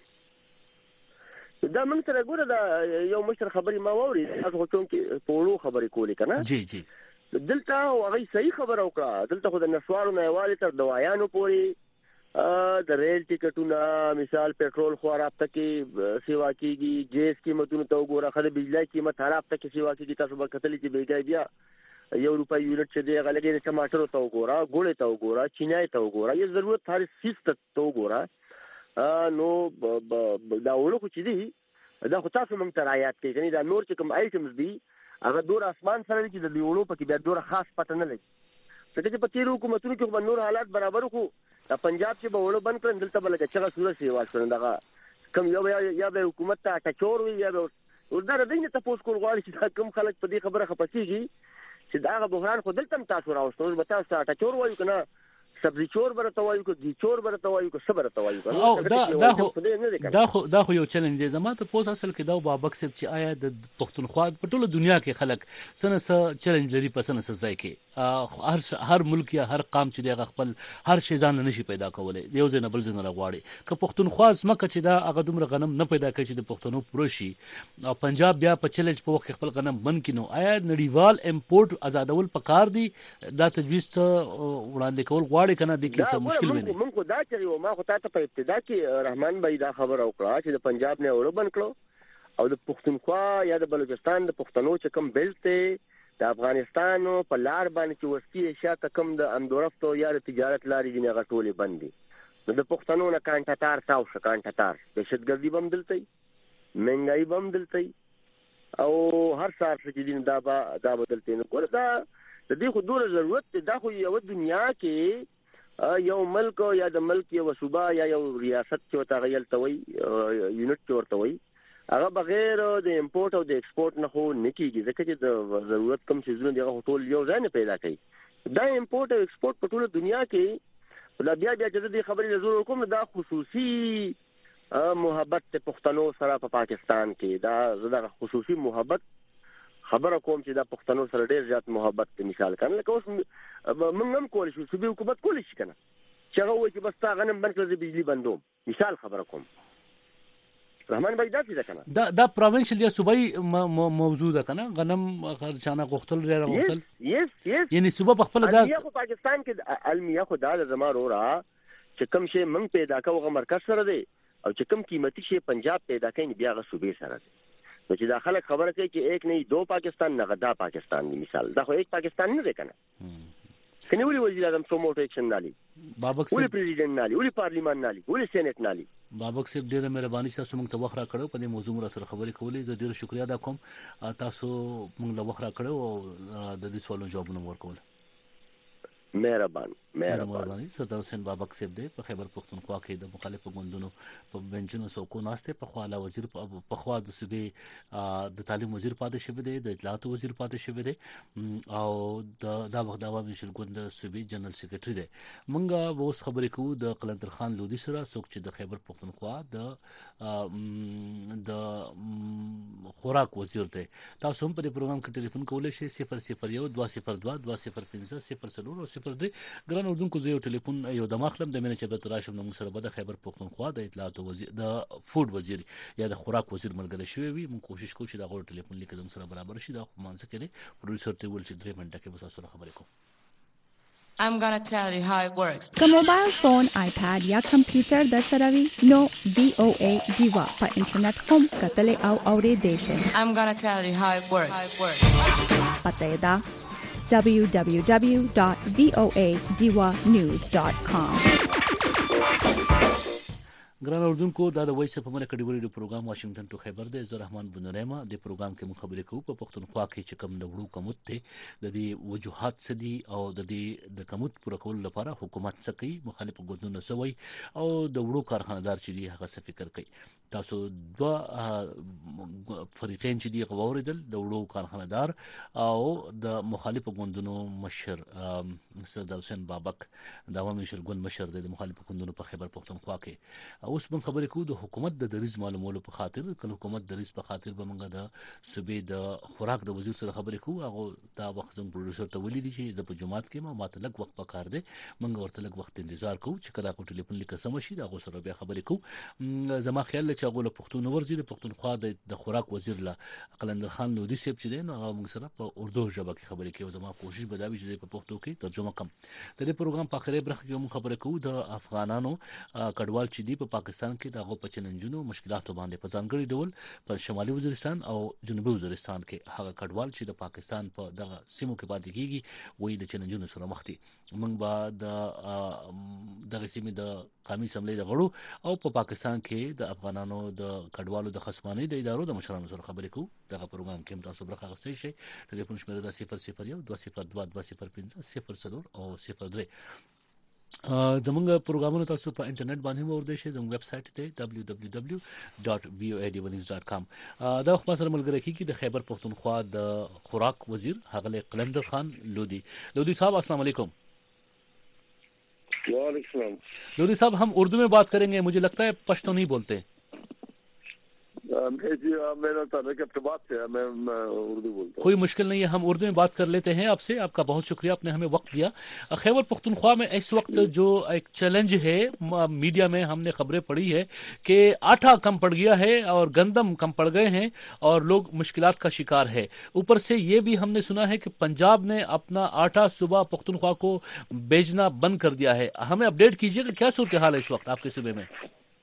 Speaker 6: دا موږ سره ګوره دا یو مشر خبري ما ووري تاسو کوم کې پورو خبري کولې کنه
Speaker 3: جی
Speaker 6: دلته هغه صحیح خبره وکړه. دلته خو د نسوارو نه یوالي تر دوايانو پورې د ریل ټیکټونه مثال پېټرول خو رابطه کې سیوا کیږي جیس قیمتونو ته وګوره خله بجلی قیمت رابطه کې سیوا کیږي. تاسو به کتلې چې بیګای بیا ₹1 یونټ چې دی غلګې ټماټر ته وګوره ګوړې ته وګوره چینای ته وګوره یو ضرورت هر سیس ته وګوره نو دا وړو خو چې دی دا خو تاسو موږ ته رعایت کوي کني دا نور چې کوم آیټمز دي هغه دور اسمان سره چې د دیوړو په کې بیا دور خاص پته نه لګي. ځکه چې په تیرو حکومتونو کې خو نور حالات برابر خو د پنجاب چې به وړو بند کړل دلته بلګه چې صورت سیوا کړل دغه کم یا به حکومت ته ټچور وي یا به وردا دینه تاسو کول غواړي چې کم خلک په دې خبره خپسيږي چې دا بحران خو دلته تاسو راوستو به تاسو ته ټچور وایو کنه سبزی چور برته وایو کو دی چور برته وایو کو صبر ته وایو
Speaker 3: دا خو یو چیلنج دی. زما ته پوس اصل کې دا بابک صاحب چې آیا د پښتونخوا په ټوله دنیا کې خلک سنه چیلنج لري پسنه ځای کې هر ملک یا هر قام چې دی خپل هر شی ځان نشي پیدا کولای یو ځای نه بل ځای نه راغواړي که پښتونخوا زمکه چې دا هغه دومره غنم نه پیدا کوي چې د پښتنو پروشي او پنجاب بیا په چیلنج په وخت خپل غنم بند کینو آیا نړیوال امپورټ آزادول پکار دی دا تجویز ته وړاندې کول غواړي کنه د کې څه مشکل ویني؟
Speaker 6: مونږ خو دا چې ما خو تاسو په ابتدا کې رحمان بھائی دا خبر وکړه چې د پنجاب نه اورو بن کړو او د پښتونخوا یا د بلوچستان د پښتنو چې کوم بیلټ ته د افغانستان په لار باندې چې وستی اشیا کم د امدورفتو یا د تجارت لارې جنې غټولې بندي نو د پښتنو نه کانټاتار تاو شکانټاتار دهشتګردي بم دلته مهنګای بم دلته او هر سار چې دین دا بدلته نو ګور دا د دې خو ډوره ضرورت دی. دا خو یو دنیا کې یو ملک یا د ملک یو صوبه یا یو ریاست چې وتا غیل توي یونټ چورته وي هغه بغیر د امپورټ او د ایکسپورټ نه خو نکیږي ځکه چې د ضرورت کم شیزونه دی هغه ټول یو ځای نه پیدا کوي. دا امپورټ او ایکسپورټ په ټوله دنیا کې دا بیا چې د خبرې زور کوم دا خصوصي محبت ته پښتنو سره په پاکستان کې دا زړه خصوصي محبت خبره کوم چې دا پښتنو سره ډیر زیات محبت ته مثال کنه لکه اوس موږ هم کولای شو چې حکومت کولای شي کنه چې هغه وایي چې بس تا غنم بند کړل د بجلی بندوم مثال خبره کوم رحمان بھائی دا څه کنه
Speaker 3: دا پروینشل یا صوبای موضوع ده کنه غنم خرچانه غختل لري غختل
Speaker 6: یس
Speaker 3: یعنی صوبه په خپل دا
Speaker 6: پاکستان کې المیه خو دا زمارو را چې کم شي موږ پیدا کوو مرکز سره دی او چې کم قیمتي شي پنجاب پیدا کوي بیا غ صوبې سره دی. نو چې داخله خبره کوي چې ایک نه دو پاکستان نه غدا پاکستان دی مثال دا خو ایک پاکستان نه دی کنه کني ولي وزیر اعظم پروموټ اکشن نالي
Speaker 3: بابک
Speaker 6: ولي پریزیدنت نالي ولي پارلیمان نالي ولي سېنات نالي.
Speaker 3: بابک صاحب ډیره مهرباني تاسو موږ ته وخت را کړو په دې موضوع مر سره خبرې کولې زه ډیره شکریا ادا کوم تاسو موږ له وخت را کړو او د دې سوالونو جوابونه ورکول.
Speaker 6: مهرباني
Speaker 3: سردار حسین بابک صاحب دی په خیبر پښتونخوا کې د مخالفو ګوندونو په بنچونو څوکو ناشته په خواله وزیر په خوا د صوبې د تعلیم وزیر پاتې شوی دی د اطلاعات وزیر پاتې شوی دی او دا وخت د عوامي شل ګوند صوبې جنرال سیکریټری دی. مونږ اوس خبرې کوو د قلندر خان لودي سره څوک چې د خیبر پښتونخوا د خوراک وزیر دی. تاسو هم په دې پروګرام کې ټلیفون کولای شئ 001 202 205 0 ګران اردوونکو زه یو ټلیفون یو د مخلم د مینه چې به راشم نو سره به د خیبر پښتونخوا د اطلاعات وزیر د فود وزیر یا د خوراک وزیر ملګری شوی وي موږ کوشش کوو چې دا غوړ ټلیفون لیکم سره برابر شي دا مانځ کړي پروډوسر ته ول چې 3 منټه کې به سره خبرې کوم.
Speaker 10: I'm gonna tell you how it works.
Speaker 4: که موبایل فون، آیپاد یا کمپیوټر در سره وي نو VOA دیوا په انټرنیټ هم کتلې او اورېدای شئ.
Speaker 10: I'm gonna tell you how it works.
Speaker 4: پته دا www.voadiwanews.com.
Speaker 3: ګران اردوونکو دا د وایس په ملک ډیوري پروګرام واشنگټن ټو خیبر دی. زه رحمان بنریما د پروګرام کې مخابره کوم په پښتونخوا کې چې کوم نوړو کموت ته د دې وجوهات سدي او د دې د کموت پر کول لپاره حکومت څه کوي مخالف ګوندونه سوي او د وړو کارخانه‌دار چې دی هغه څه فکر کوي. تاسو دوا فریقین چې دی غوړیدل د وړو کارخانه‌دار او د مخالف ګوندونو مشر سردار حسین بابک د عوامي شرګون مشر د مخالف ګوندونو په خیبر پختونخوا کې اوس موږ خبرې کوو د حکومت د دریز معلومولو په خاطر کله حکومت دریز په خاطر به موږ د صوبې د خوراک د وزیر سره خبرې کوو هغه دا وخت زموږ پروډوسر ته ویلي دي چې د په جمعات کې ما ته لږ وخت پکار دی موږ ورته لږ وخت انتظار کوو چې کله په ټلیفون لیک سم شي دا غو سره بیا خبرې کوو زما خیال چې هغه له پښتون ورزي د پښتونخوا د خوراک وزیر له قلندر خان لودي صاحب چې دی نو هغه موږ سره په اردو ژبه کې خبرې کوي زما کوشش به دا وي چې په پښتو کې ترجمه کوم د دې پروګرام په اخري برخه کې موږ خبرې کوو د افغانانو کډوال چې دی په پاکستان کې دغه په چیلنجونو مشکلاتو باندې په ځانګړي ډول په شمالي وزیرستان او جنوبي وزیرستان کې هغه کډوال چې د پاکستان په دغه سیمو کې پاتې کیږي وایي د چیلنجونو سره مخ دي موږ به دغه سیمې د قومي اسمبلی د غړو او په پاکستان کې د افغانانو د کډوالو د خصمانۍ د ادارو د مشرانو سره خبرې کوو دغه پروګرام کې تاسو برخه اخیستئ شئ ټلیفون شمیره 001 202 205 0 او 03 زمونږ پروګرامونه تاسو په انټرنیټ باندې موردی شي زموږ ویب سټ ته www.voadevanews.com دا خو سره ملګری کیږي د خیبر پختونخوا د خوراک وزیر حغله قلندر خان لودی صاحب السلام علیکم
Speaker 9: وعلیکم السلام
Speaker 3: لودی صاحب ہم اردو میں بات کریں گے مجھے لگتا ہے پشتو نہیں بولتے
Speaker 9: میرا تعلق ارتباط سے ہے میں اردو بولتا ہوں
Speaker 3: کوئی مشکل نہیں ہے ہم اردو میں بات کر لیتے ہیں آپ سے آپ کا بہت شکریہ آپ نے ہمیں وقت دیا خیبر پختونخوا میں اس وقت جو ایک چیلنج ہے میڈیا میں ہم نے خبریں پڑھی ہے کہ آٹا کم پڑ گیا ہے اور گندم کم پڑ گئے ہیں اور لوگ مشکلات کا شکار ہے اوپر سے یہ بھی ہم نے سنا ہے کہ پنجاب نے اپنا آٹا صوبہ پختونخوا کو بیچنا بند کر دیا ہے ہمیں اپڈیٹ کیجیے کہ کیا صورتحال ہے اس وقت آپ کے صوبے میں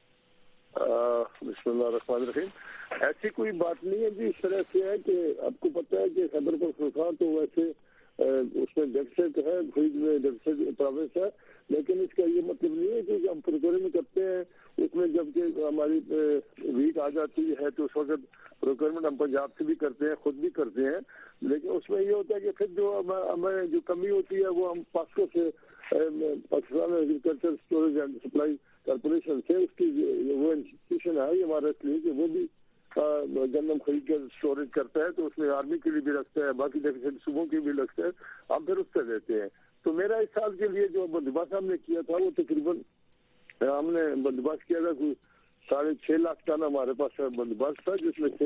Speaker 9: بسم اللہ الرحمن الرحیم ایسی کوئی بات نہیں ہے جی اس طرح سے ہے کہ آپ کو پتہ ہے کہ خیبر پختونخوا تو ویسے اس میں ڈیفیسٹ ہے خرید میں ڈیفیسٹ پروینس ہے لیکن اس کا یہ مطلب نہیں ہے کہ ہم پروکیورمنٹ کرتے ہیں اس میں جب کہ ہماری ویٹ آ جاتی ہے تو اس وقت پروکیورمنٹ ہم پنجاب سے بھی کرتے ہیں خود بھی کرتے ہیں لیکن اس میں یہ ہوتا ہے کہ پھر جو ہمیں جو کمی ہوتی ہے وہ ہم پاسکو سے پاکستان ایگریکلچر اسٹوریج اینڈ سپلائی کارپوریشن سے اس کی وہ انسٹیٹیوشن ہے ہمارا اس لیے کہ وہ بھی گندم خرید کر اسٹوریج کرتا ہے تو اس میں آرمی کے لیے بھی رکھتا ہے باقی ڈیفیسٹ صوبوں کے بھی رکھتا ہے ہم پھر اس سے دیتے ہیں تو میرا اس سال کے لیے جو بندوبست ہم نے کیا تھا وہ تقریباً ہم نے بندوبست کیا تھا 6.5 لاکھ ٹن ہمارے پاس بندوبست تھا جس میں سے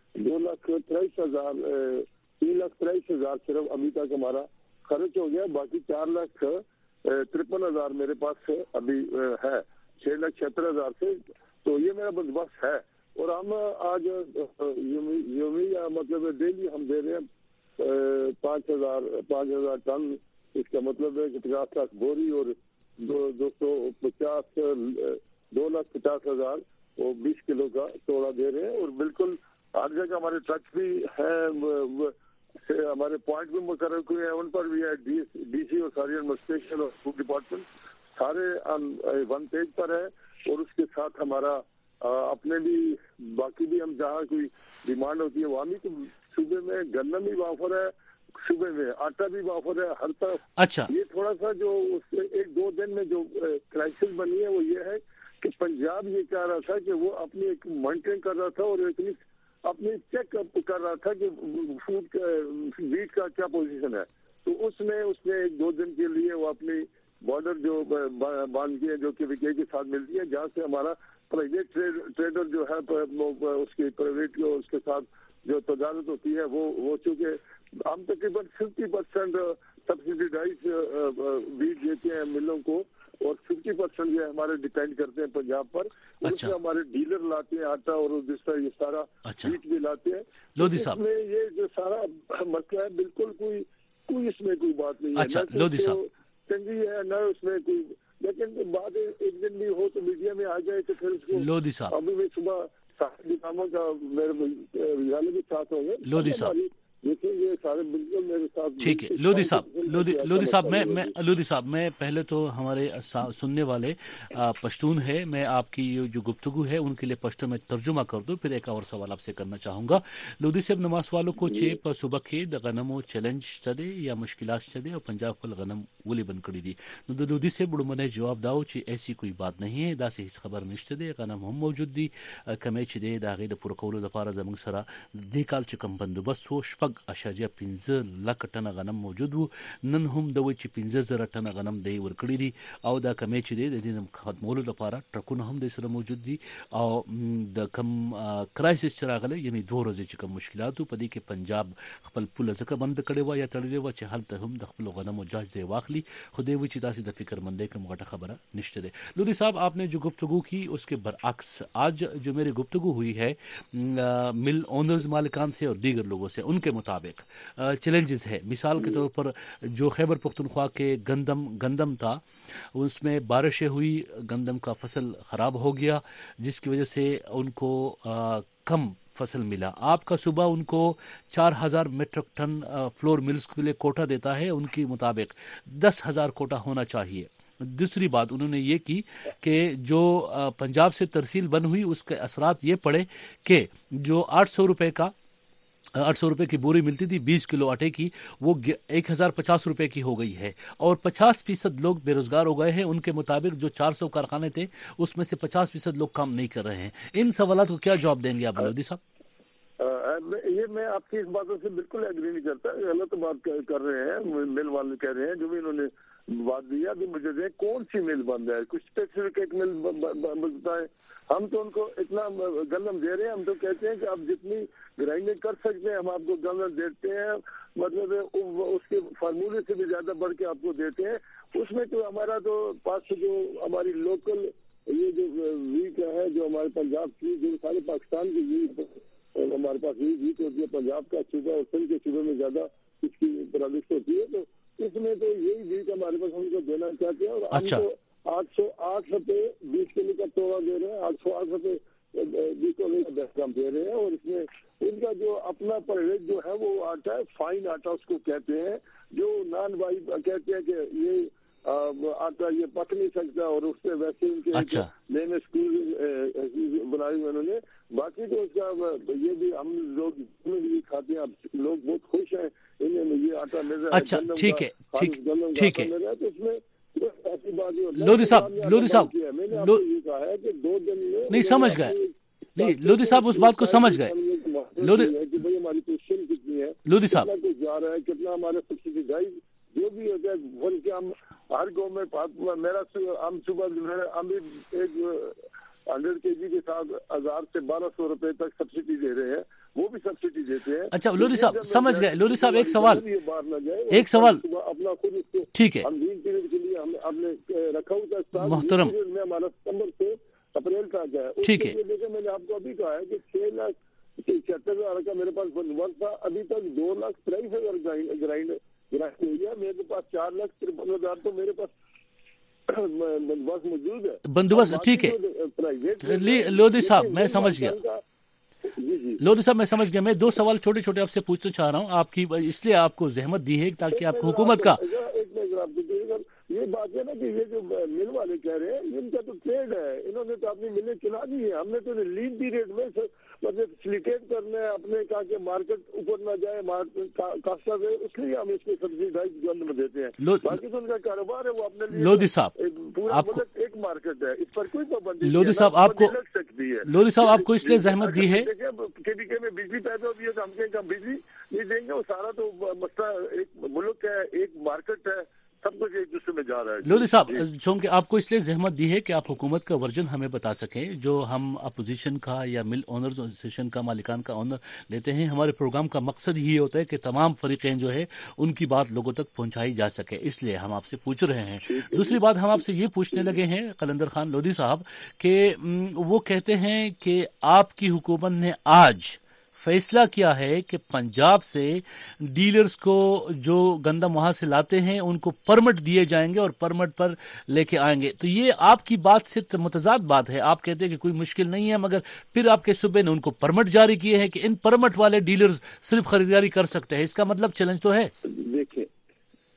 Speaker 9: 2,23,000 صرف ابھی تک ہمارا خرچ ہو گیا باقی 4,53,000 میرے پاس ابھی ہے 6,76,000 سے تو یہ میرا بندوبست ہے اور ہم آج یومی یا مطلب ڈیلی ہم دے رہے ہیں 5,000 ٹن اس کا مطلب ہے کہ 50 لاکھ بوری اور 2,50,000 اور 20 کلو کا توڑا دے رہے ہیں اور بالکل ہر جگہ ہمارے ٹرک بھی ہیں ہمارے پوائنٹ بھی مقرر ہوئے ہیں ان پر بھی ہے ڈی سی اور ساری ایڈمنسٹریشن اور فوڈ ڈپارٹمنٹ سارے ون پیج پر ہے اور اس کے ساتھ ہمارا اپنے بھی باقی بھی ہم جہاں کوئی ڈیمانڈ ہوتی ہے وہاں بھی تو صوبے میں گندم بھی وافر ہے صوبے میں آٹا بھی وافر ہے ہر طرف
Speaker 3: اچھا
Speaker 9: یہ تھوڑا سا جو اس سے 1-2 دن میں جو کرائسس بنی ہے وہ یہ ہے کہ پنجاب یہ کہہ رہا تھا کہ وہ اپنی ایک مانیٹرنگ کر رہا تھا اور اپنی چیک کر رہا تھا کہ فوڈ ویٹ کا کیا پوزیشن ہے تو اس نے 1-2 دن کے لیے وہ اپنی بارڈر جو باندھ کی ہے جو کہ وکے کے ساتھ ملتی ہے جہاں سے ہمارا پرائیویٹ ٹریڈر جو ہے اس کی پرائیویٹ اس کے ساتھ جو تجارت ہوتی ہے وہ چونکہ ہم تقریباً 50% سبسڈیڈائز بیج دیتے ہیں ملوں کو اور 50% یہ ہمارے ڈیپینڈ کرتے ہیں پنجاب پر اس میں ہمارے ڈیلر لاتے ہیں آٹا اور جس طرح یہ سارا بیٹ بھی لاتے ہیں اس میں یہ جو سارا مسئلہ ہے بالکل کوئی اس میں کوئی بات نہیں ہے چنگی ہے نہ اس میں کوئی لیکن بعد ایک دن بھی ہو تو میڈیا میں آ جائے تو پھر اس کو ابھی میں صبح کاموں کا میرے بھی ساتھ ہوں گے
Speaker 3: لودھی صاحب
Speaker 9: دیکھیں یہ سارے بالکل میرے ساتھ
Speaker 3: ٹھیک ہے لودھی لودھی صاحب میں پہلے تو ہمارے سننے والے پشتون ہے، میں آپ کی جو گفتگو ہے ان کے لیے پشتون میں ترجمہ کر دوں، پھر ایک اور سوال آپ سے کرنا چاہوں گا. لودھی صاحب نماز والوں کو چیپ صبح کے غنمو چیلنج چدے یا مشکلات چدے اور پنجاب کو غنم ولی بن کڑی دی. لودھی صاحب بڑو منے جواب داو چی ایسی کوئی بات نہیں ہے، دا سے اس خبر نشته دی، غنم هم موجود دی، کمی چې دی دا غي د پوره کولو لپاره زموږ سره د کال چې کوم بندوبست وو 4.15 لک ټنه غنم موجود وو، نن هم د وچ 15,000 ټنه غنم دی ورکړي دي او دا کمی چې دی د دې ختمولو لپاره ټرکونه هم د سره موجود دي او د کم کرایسس چې راغلی یعنی 2 ورځې چې کوم مشکلاتو په دې کې پنجاب خپل پوله ځکه بند کړي و یا تړلې و چې هلته هم د خپل غنمو جاج دی واخلي، خو دی وچ داسې د فکر مندۍ کوم غټه خبره نشته دی. لودھی صاحب آپ نے جو گفتگو کی اس کے برعکس آج جو میری گفتگو ہوئی ہے مل اونرز مالکان سے اور دیگر لوگوں سے، ان کے مطابق چیلنجز ہے. مثال کے طور پر جو خیبر پختونخوا کے گندم تھا اس میں بارشیں ہوئی، گندم کا فصل خراب ہو گیا جس کی وجہ سے ان کو کم فصل ملا. آپ کا صوبہ ان کو 4,000 میٹرک ٹن فلور ملز کے لیے کوٹا دیتا ہے، ان کے مطابق 10,000 کوٹا ہونا چاہیے. دوسری بات انہوں نے یہ کی کہ جو پنجاب سے ترسیل بند ہوئی اس کے اثرات یہ پڑے کہ جو 800 روپے کی بوری ملتی تھی 20 کلو آٹے کی، وہ 1,050 روپے کی ہو گئی ہے اور 50% لوگ بے روزگار ہو گئے ہیں. ان کے مطابق جو 400 کارخانے تھے اس میں سے 50% لوگ کام نہیں کر رہے ہیں. ان سوالات کو کیا جواب دیں گے آپ لودھی صاحب؟
Speaker 9: یہ میں آپ کی اس باتوں سے بالکل ایگری نہیں کرتا، غلط بات کر رہے ہیں. مل والے کہہ رہے ہیں جو بھی انہوں نے بات دیا کہ مجھے دیں کون سی مل بند ہے، کچھ اسپیسیفک ایک مل بتائیں. ہم تو ان کو اتنا گندم دے رہے ہیں، ہم تو کہتے ہیں کہ آپ جتنی گرائنڈنگ کر سکتے ہیں ہم آپ کو گندم دیتے ہیں، مطلب اس کے فارمولے سے بھی زیادہ بڑھ کے آپ کو دیتے ہیں. اس میں تو ہمارا تو پاس جو ہماری لوکل یہ جو ویٹ ہے جو ہمارے پنجاب کی جو سارے پاکستان کی ویٹ ہمارے پاس ویٹ ہوتی ہے، پنجاب کا صوبہ اور سندھ کے صوبے میں زیادہ اس کی پروڈکٹ ہوتی ہے، تو اس میں تو یہی ویٹ ہمارے پاس ہم کو دینا چاہتے ہیں. اور ہم کو 808 روپے 20 کلو کا توڑا دے رہے ہیں، 808 روپے 20 کلو کا 10 گرام دے رہے ہیں. اور اس میں ان کا جو اپنا پرہیز جو ہے وہ آٹا ہے، فائن آٹا اس کو کہتے ہیں، جو نان وائی کہتے ہیں کہ یہ آٹا یہ پک نہیں سکتا، اور اس سے ویسے ان کے نئے نئے اسکول بنائے ہوئے انہوں نے. باقی تو اس کا یہ بھی ہم لوگ بھی کھاتے ہیں، اب لوگ بہت خوش ہیں انہیں یہ آٹا مل رہا ہے.
Speaker 3: اچھا ٹھیک ہے ٹھیک ہے
Speaker 9: اس میں ایسی بات
Speaker 3: لودھی صاحب
Speaker 9: میں نے آپ کو یہ کہا ہے کہ 2 دن میں
Speaker 3: نہیں سمجھ گئے، نہیں لودھی صاحب اس بات کو سمجھ گئے.
Speaker 9: بھائی ہماری پوزیشن کتنی ہے،
Speaker 3: لودھی صاحب
Speaker 9: کتنا جا رہا ہے، کتنا ہمارے سبسڈیز جو بھی ہوتا ہے بول کے ہم ہر گاؤں میں میرا ہم صبح ہم بھی ایک 100 kg کے ساتھ 1,000 سے 1,200 روپے تک سبسڈی دے رہے ہیں، وہ بھی سبسڈی دیتے ہیں.
Speaker 3: اچھا لودھی صاحب سمجھ گئے. لودھی صاحب ایک سوال
Speaker 9: اپنا خود اس کو
Speaker 3: ٹھیک ہے
Speaker 9: ہم 20 پیریڈ کے لیے ہم نے رکھا ہوا تھا
Speaker 3: محترم
Speaker 9: میں ہمارا ستمبر سے اپریل کا گیا ہے.
Speaker 3: ٹھیک ہے
Speaker 9: میں نے آپ کو ابھی کہا ہے کہ 6,76,000 کا میرے پاس بندوبست تھا، ابھی تک 2,23,000 گرائنڈ ہوئی ہے. میرے پاس 4,53,000 تو میرے پاس بندوبست موجود ہے.
Speaker 3: بندوبست ٹھیک ہے. لودھی صاحب میں سمجھ گیا، لودھی صاحب میں سمجھ گیا. میں 2 سوال چھوٹے چھوٹے آپ سے پوچھنا چاہ رہا ہوں، آپ کی اس لیے آپ کو زحمت دی ہے تاکہ آپ کو حکومت کا
Speaker 9: یہ بات ہے نا کہ یہ جو مل والے کہہ رہے ہیں ان کا تو ٹریڈ ہے، انہوں نے تو اپنی ملیں چلا دی ہے. ہم نے تو لین پیریڈ میں مطلب فیسیلیٹیٹ کرنا ہے اپنے کہا کہ مارکیٹ اوپر نہ جائے کاسٹا سے، اس لیے ہم اس کو سبسڈائز گند میں دیتے ہیں. باقی تو ان کا کاروبار ہے وہ اپنے لیے.
Speaker 3: لودھی صاحب
Speaker 9: پورا ملک ایک مارکیٹ ہے، اس پر کوئی پابندی
Speaker 3: لودھی صاحب آپ کو
Speaker 9: لگ سکتی ہے.
Speaker 3: لودھی صاحب آپ کو اس لیے زحمت دی ہے
Speaker 9: کے میں بجلی پیدا ہوتی ہے تو ہم کہیں بجلی نہیں دیں گے، وہ سارا تو مسئلہ ایک ملک ہے، ایک مارکیٹ ہے، سب کچھ ایک دوسرے میں جا رہا ہے.
Speaker 3: لودھی صاحب چونکہ آپ کو اس لیے زحمت دی ہے کہ آپ حکومت کا ورژن ہمیں بتا سکیں، جو ہم اپوزیشن کا یا مل اونرز ایسوسیشن کا مالکان کا آنر لیتے ہیں. ہمارے پروگرام کا مقصد ہی ہوتا ہے کہ تمام فریقین جو ہے ان کی بات لوگوں تک پہنچائی جا سکے، اس لیے ہم آپ سے پوچھ رہے ہیں. دوسری بات ہم آپ سے یہ پوچھنے لگے ہیں قلندر خان لودھی صاحب کہ وہ کہتے ہیں کہ آپ کی حکومت نے آج فیصلہ کیا ہے کہ پنجاب سے ڈیلرز کو جو گندم وہاں سے لاتے ہیں ان کو پرمٹ دیے جائیں گے اور پرمٹ پر لے کے آئیں گے. تو یہ آپ کی بات سے متضاد بات ہے. آپ کہتے ہیں کہ کوئی مشکل نہیں ہے، مگر پھر آپ کے صوبے نے ان کو پرمٹ جاری کیے ہیں کہ ان پرمٹ والے ڈیلرز صرف خریداری کر سکتے ہیں. اس کا مطلب چیلنج تو ہے.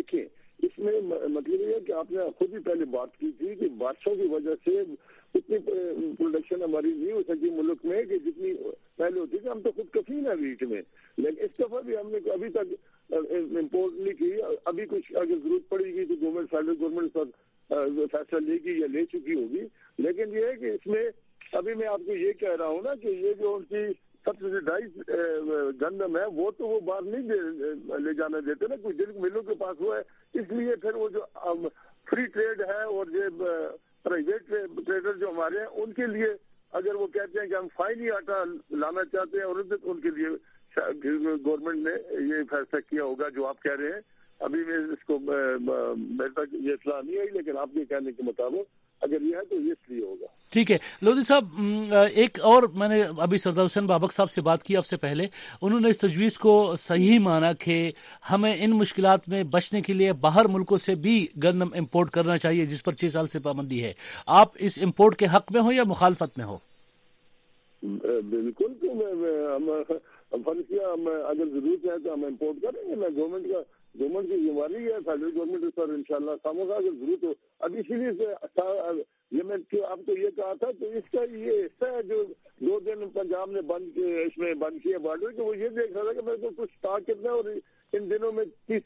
Speaker 9: دیکھیں اس میں مطلب یہ ہے کہ آپ نے خود ہی پہلے بات کی تھی کہ بارشوں کی وجہ سے اتنی پروڈکشن ہماری نہیں ہو سکی ملک میں کہ جتنی پہلے ہوتی تھی. ہم تو خود کفیل ہیں ویٹ میں, لیکن اس دفعہ بھی ہم نے ابھی تک امپورٹ نہیں کی. ابھی کچھ اگر ضرورت پڑے گی تو گورنمنٹ فیڈرل گورنمنٹ پر فیصلہ لے گی یا لے چکی ہوگی. لیکن یہ ہے کہ اس میں ابھی میں آپ کو یہ کہہ رہا ہوں نا کہ یہ جو ان کی سبسڈائز گندم ہے وہ تو وہ باہر نہیں لے جانا دیتے نا, کچھ جن ملوں کے پاس ہوا ہے. اس لیے پھر وہ جو فری ٹریڈ ہے اور یہ پرائیویٹ ٹریڈر جو ہمارے ہیں ان کے لیے اگر وہ کہتے ہیں کہ ہم فائنلی آٹا لانا چاہتے ہیں اور ان کے لیے گورنمنٹ نے یہ فیصلہ کیا ہوگا جو آپ کہہ رہے ہیں. ابھی میں اس کو میرے تک یہ اطلاع نہیں آئی, لیکن آپ کے کہنے کے مطابق اگر یہ ہے تو یہ اس لیے ہوگا.
Speaker 3: ٹھیک ہے لودھی صاحب, ایک اور میں نے ابھی سردار حسین بابک صاحب سے بات کی آپ سے پہلے, انہوں نے اس تجویز کو صحیح مانا کہ ہمیں ان مشکلات میں بچنے کے لیے باہر ملکوں سے بھی گندم امپورٹ کرنا چاہیے جس پر 6 سال سے پابندی ہے. آپ اس امپورٹ کے حق میں ہو یا مخالفت میں ہو؟
Speaker 9: بالکل, ہم فرض کیا ہم اگر ضرورت ہے تو ہم امپورٹ کریں گے. میں گورنمنٹ کی ذمہ ہے, فیڈرل گورنمنٹ اس پر انشاءاللہ کاموں کا اگر ضرورت ہو. اب اسی لیے یہ میں آپ کو یہ کہا تھا تو اس کا یہ حصہ ہے جو 2 دن پنجاب نے اس میں بند کیا بارڈر, کہ وہ یہ دیکھ رہا تھا کہ میرے کو کچھ اسٹاک کتنا اور ان دنوں میں 30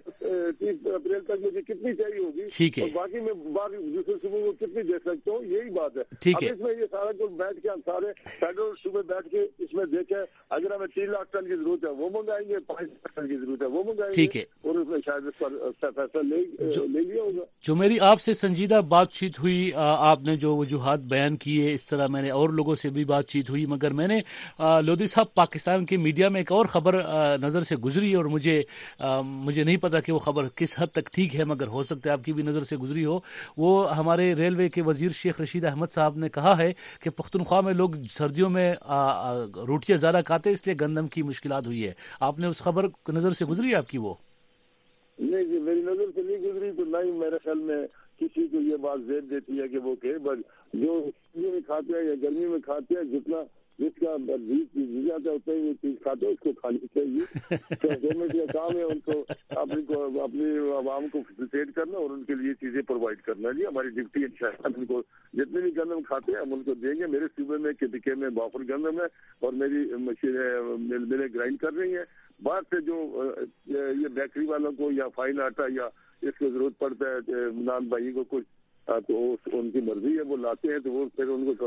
Speaker 9: اپریل تک مجھے کتنی چاہیے ہوگی اور باقی میں دوسرے صوبوں کو کتنی دے سکتا ہوں. یہی بات ہے. اب اس میں یہ سارا کچھ بیٹھ کے ہم سارے فیڈرل صوبے بیٹھ کے اس میں دیکھیں اگر ہمیں 3 لاکھ ٹن کی ضرورت ہے وہ منگائیں گے, 5 لاکھ ٹن کی ضرورت ہے وہ منگائیں گے, اور اس میں شاید اس پر فیصلہ لے لیا ہوگا.
Speaker 3: جو میری آپ سے سنجیدہ بات چیت ہوئی, آپ نے جو وجوہات بیان کیے, اس طرح میں نے اور لوگوں سے بھی بات چیت ہوئی, مگر میں نے لودھی صاحب پاکستان کے میڈیا میں ایک اور خبر نظر سے گزری اور مجھے نہیں پتا کہ وہ خبر کس حد تک ٹھیک ہے, مگر ہو سکتا ہے آپ کی بھی نظر سے گزری ہو. وہ ہمارے ریلوے کے وزیر شیخ رشید احمد صاحب نے کہا ہے کہ پختونخوا میں لوگ سردیوں میں روٹیاں زیادہ کھاتے اس لیے گندم کی مشکلات ہوئی ہے. آپ نے اس خبر نظر سے گزری آپ کی؟ وہ
Speaker 9: نہیں جی, میری نظر سے نہیں گزری, تو نہ ہی میرے خیال میں کسی کو یہ بات زیر دیتی ہے کہ وہ کہ جو سردیوں میں کھاتے ہیں یا گرمی میں کھاتے ہیں جتنا جس کا جاتا ہے اتنا ہی وہ چیز کھاتے ہیں, اس کو کھانی چاہیے. گورنمنٹ کا کام ہے ان کو اپنی عوام کو فیسیلیٹیٹ کرنا اور ان کے لیے چیزیں پرووائڈ کرنا. جی ہماری ڈیوٹی ہے, ان کو جتنے بھی گندم کھاتے ہیں ہم ان کو دیں گے. میرے صوبے میں KPK میں بافر گندم ہے اور میری مشینیں ملیں گرائنڈ کر رہی ہیں. باہر سے جو یہ بیکری والوں کو یا فائن آٹا یا اس کو ضرورت پڑتا ہے نان بھائی کو کچھ, تو ان کی مرضی ہے وہ لاتے ہیں, تو وہ پھر ان کو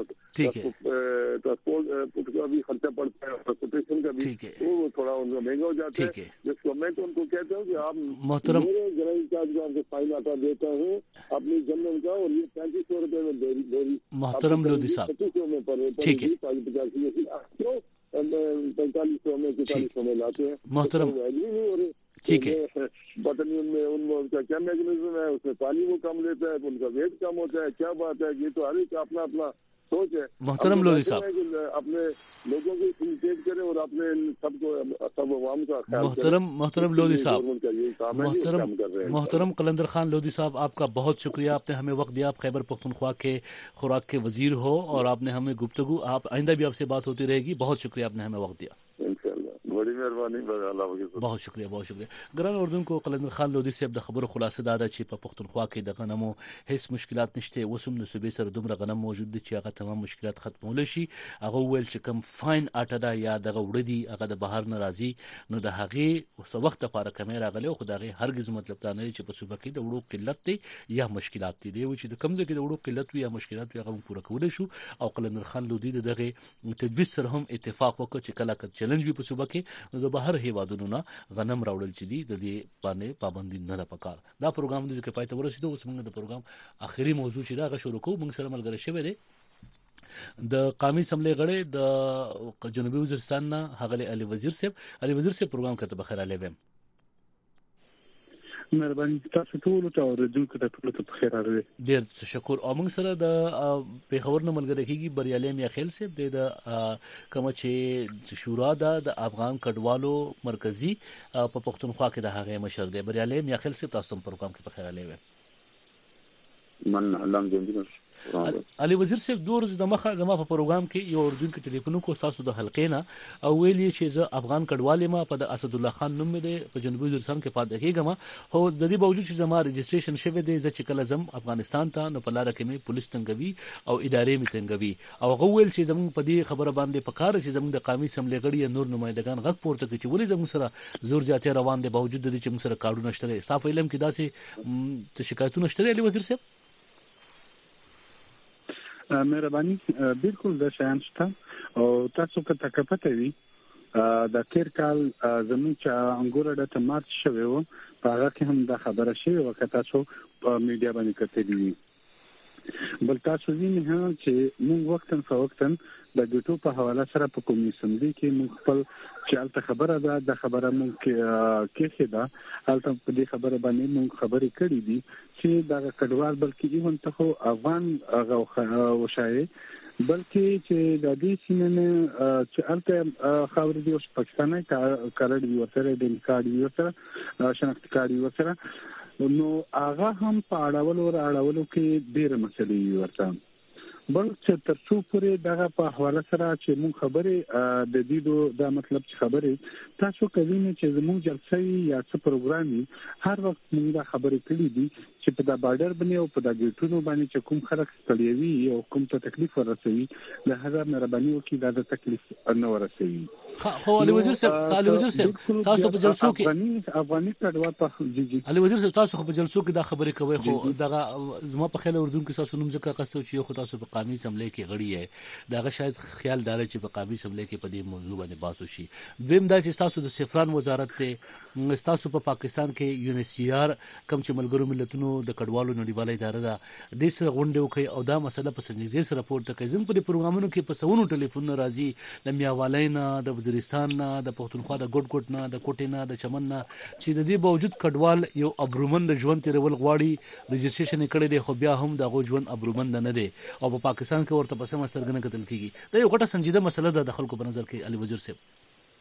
Speaker 9: ٹرانسپورٹ کا بھی خرچہ پڑتا ہے, ٹرانسپورٹیشن کا بھی, وہ تھوڑا ان کا مہنگا ہو جاتا ہے. جس کو میں تو ان کو کہتا ہوں کہ آپ میرے گرائنڈ انچارج کو آپ کو فائن آٹا دیتا ہوں اپنی گندم کا, اور یہ 3500 روپے میں بوری
Speaker 3: محترم لودھی صاحب
Speaker 9: 3500 میں پر 4500 میں 4500 میں لاتے ہیں.
Speaker 3: محترم ٹھیک ہے,
Speaker 9: پتہ نہیں ان میں ان کا کیا میکنزم ہے, اس میں پانی وہ کم لیتا ہے, ان کا ویٹ کم ہوتا ہے, کیا بات ہے. یہ تو ہر ایک اپنا اپنا سوچ ہے.
Speaker 3: محترم لودھی صاحب
Speaker 9: اپنے لوگوں کو فیسیلیٹیٹ کریں اور اپنے سب عوام کا خیال.
Speaker 3: محترم لودھی صاحب, محترم قلندر خان لودھی صاحب, آپ کا بہت شکریہ. آپ نے ہمیں وقت دیا. آپ خیبر پختونخوا کے خوراک کے وزیر ہو اور آپ نے ہمیں گفتگو, آپ آئندہ بھی آپ سے بات ہوتی رہے گی. بہت شکریہ, آپ نے ہمیں وقت دیا.
Speaker 9: بڑی مہربانی.
Speaker 3: بہت شکریہ, بہت شکریہ. گران اردن کو قلندر خان لودھی سے د خبر خلاصه داده چې په پختونخوا کې د غنمو هیڅ مشکلات نشته. وسم د صوبې سره دومره غنم موجود دي چې هغه تمام مشکلات ختمول شي. هغه ویل چې کم فاین اټا دا یا دغه وړ دي هغه د بهر نه راځي, نو د هغه څه وخت لپاره کمې راغلي, خو دغه هرگز مطلب دا نه چې په صوبه کې د وړو قلت دي یا مشکلات دي. دی چې د کم ځای کې د وړو قلت یا مشکلات وي هغه پوره کول شو. او قلندر خان لودھی دغه تجویز سره هم اتفاق وکړ چې کله کله چیلنج وي په صوبه کې نو د بهر هیوادونو نه غنم راوړل چې دي د دې باندې پابندي نه ده پکار. دا پروګرام د کې پای ته ورسېدو. اوس موږ د پروګرام اخري موضوع چې دا غ شروع کوو. موږ سره ملګری شوی دی د قومي اسمبلی غړی د جنوبي وزیرستان نه هغه علي وزیر صاحب. علي وزیر صاحب پروګرام کته بخیر علی ویم.
Speaker 11: مهرباني تاسو ټول ته اوریدونکو ته ټول ته بخیر راغلی.
Speaker 3: ډیر تشکر. او موږ سره د پیښور نه ملګری کیږي بریالي میاخیل صاحب د کوم چې شورا د افغان کډوالو مرکزی په پښتونخوا کې د هغه مشر دی. بریالي میاخیل صاحب تاسو په پروګرام کې بخیر علی ویم.
Speaker 12: من الله دې
Speaker 3: علي وزیر صاحب دور د مخه د ما په پروګرام کې یو اردن کې ټلیفون کو تاسو د حلقې نه او ویلي چې زه افغان کډوال ما په اسد الله خان نوم مې په جنوبي وزیرستان کې پاتې کېږم او د دې باوجود چې زما رجسټریشن شوی دی چې کله زم افغانستان ته نو په لار کې مې پولیس تنګوي او ادارې مې تنګوي او هغه ویل چې زموږ په دې خبره باندې پکاره چې زموږ د قومي سملې غړي یا نور نمائندگان غږ پورته کوي چې ولې زموږ سره زور زیاتې روان دي باوجود د دې چې موږ سره کارونه شته صاف علم کې داسې شکایتونه شته علي وزیر صاحب
Speaker 11: مهرباني بالکل د شان شته او تاسو که تکپته وي د تیر کال زموږ چې انګور د مارچ شوی و په هغه کې هم د خبره شوی و که تاسو په میډیا باندې کتلی وي بل تاسو وینئ چې موږ وختن فوقتن د ګټو په حواله سره په کومې سمدي کې موږ خپل چې الته خبره ده د خبره موږ کې ده الته په دې خبره باندې موږ خبرې کړې دي چې دا کډوال بلکې ایون ته افغان وشای بلکې چې د دې سیمه چې الته خبرې دي او پاکستاني کارډ وی ورسره د کارډ وی ورسره شناخت کارډ وی ورسره نو هغه هم په اړولو کې ډېر مسلې ورته بل چې ترڅو پورې دغه په حواله سره چې مون خبره د دې دا مطلب چې خبره تاسو کوي چې زموږ جلسه یا څه پروګرامي هر وخت موږ دا خبرې کړې دي چې په دا بارډر باندې او په دا ګیټونو باندې چې کوم خلک ستړي او کوم ته تکلیف ورسوي له هغه مهرباني وکړي دا د تکلیف نه ورسوي
Speaker 3: خو علي وزیر صاحب تاسو په جلسو کې
Speaker 11: افغاني کډوال په جی
Speaker 3: علي وزیر صاحب تاسو په جلسو کې دا خبرې کوي خو دغه زما په خیال اردن کې تاسو نوم ځکه قصته چې خو تاسو په قومي سملې کې غړي یې داغه شاید خیال دار چې په قومي سملې کې په دې موضوع باندې بحث وشي دویم دا چې تاسو د سفران وزارت ته تاسو په پاکستان کې یونیسیار کم چې ملګرو ملتونو د کډوالو نړیواله اداره ده د سره غونډه وکي او دا مسله په سنجیدګۍ سره راپورته کوي زم په پروګرامونو کې په سونو ټلیفون راځي د میاوالۍ نه د وزیرستان نه د پښتونخوا د ګډ نه د کوټې نه د چمن نه چې د دې باوجود کډوال یو ابرومند ژوند تیرول غواړي رجسټریشن کړي دي خو بیا هم دغه ژوند ابرومند نه دی او په پاکستان کې ورته پسې مسترګنه کتل کیږي دا یو ګټه سنجیده مسله ده د خلکو په نظر کې علي وزیر صاحب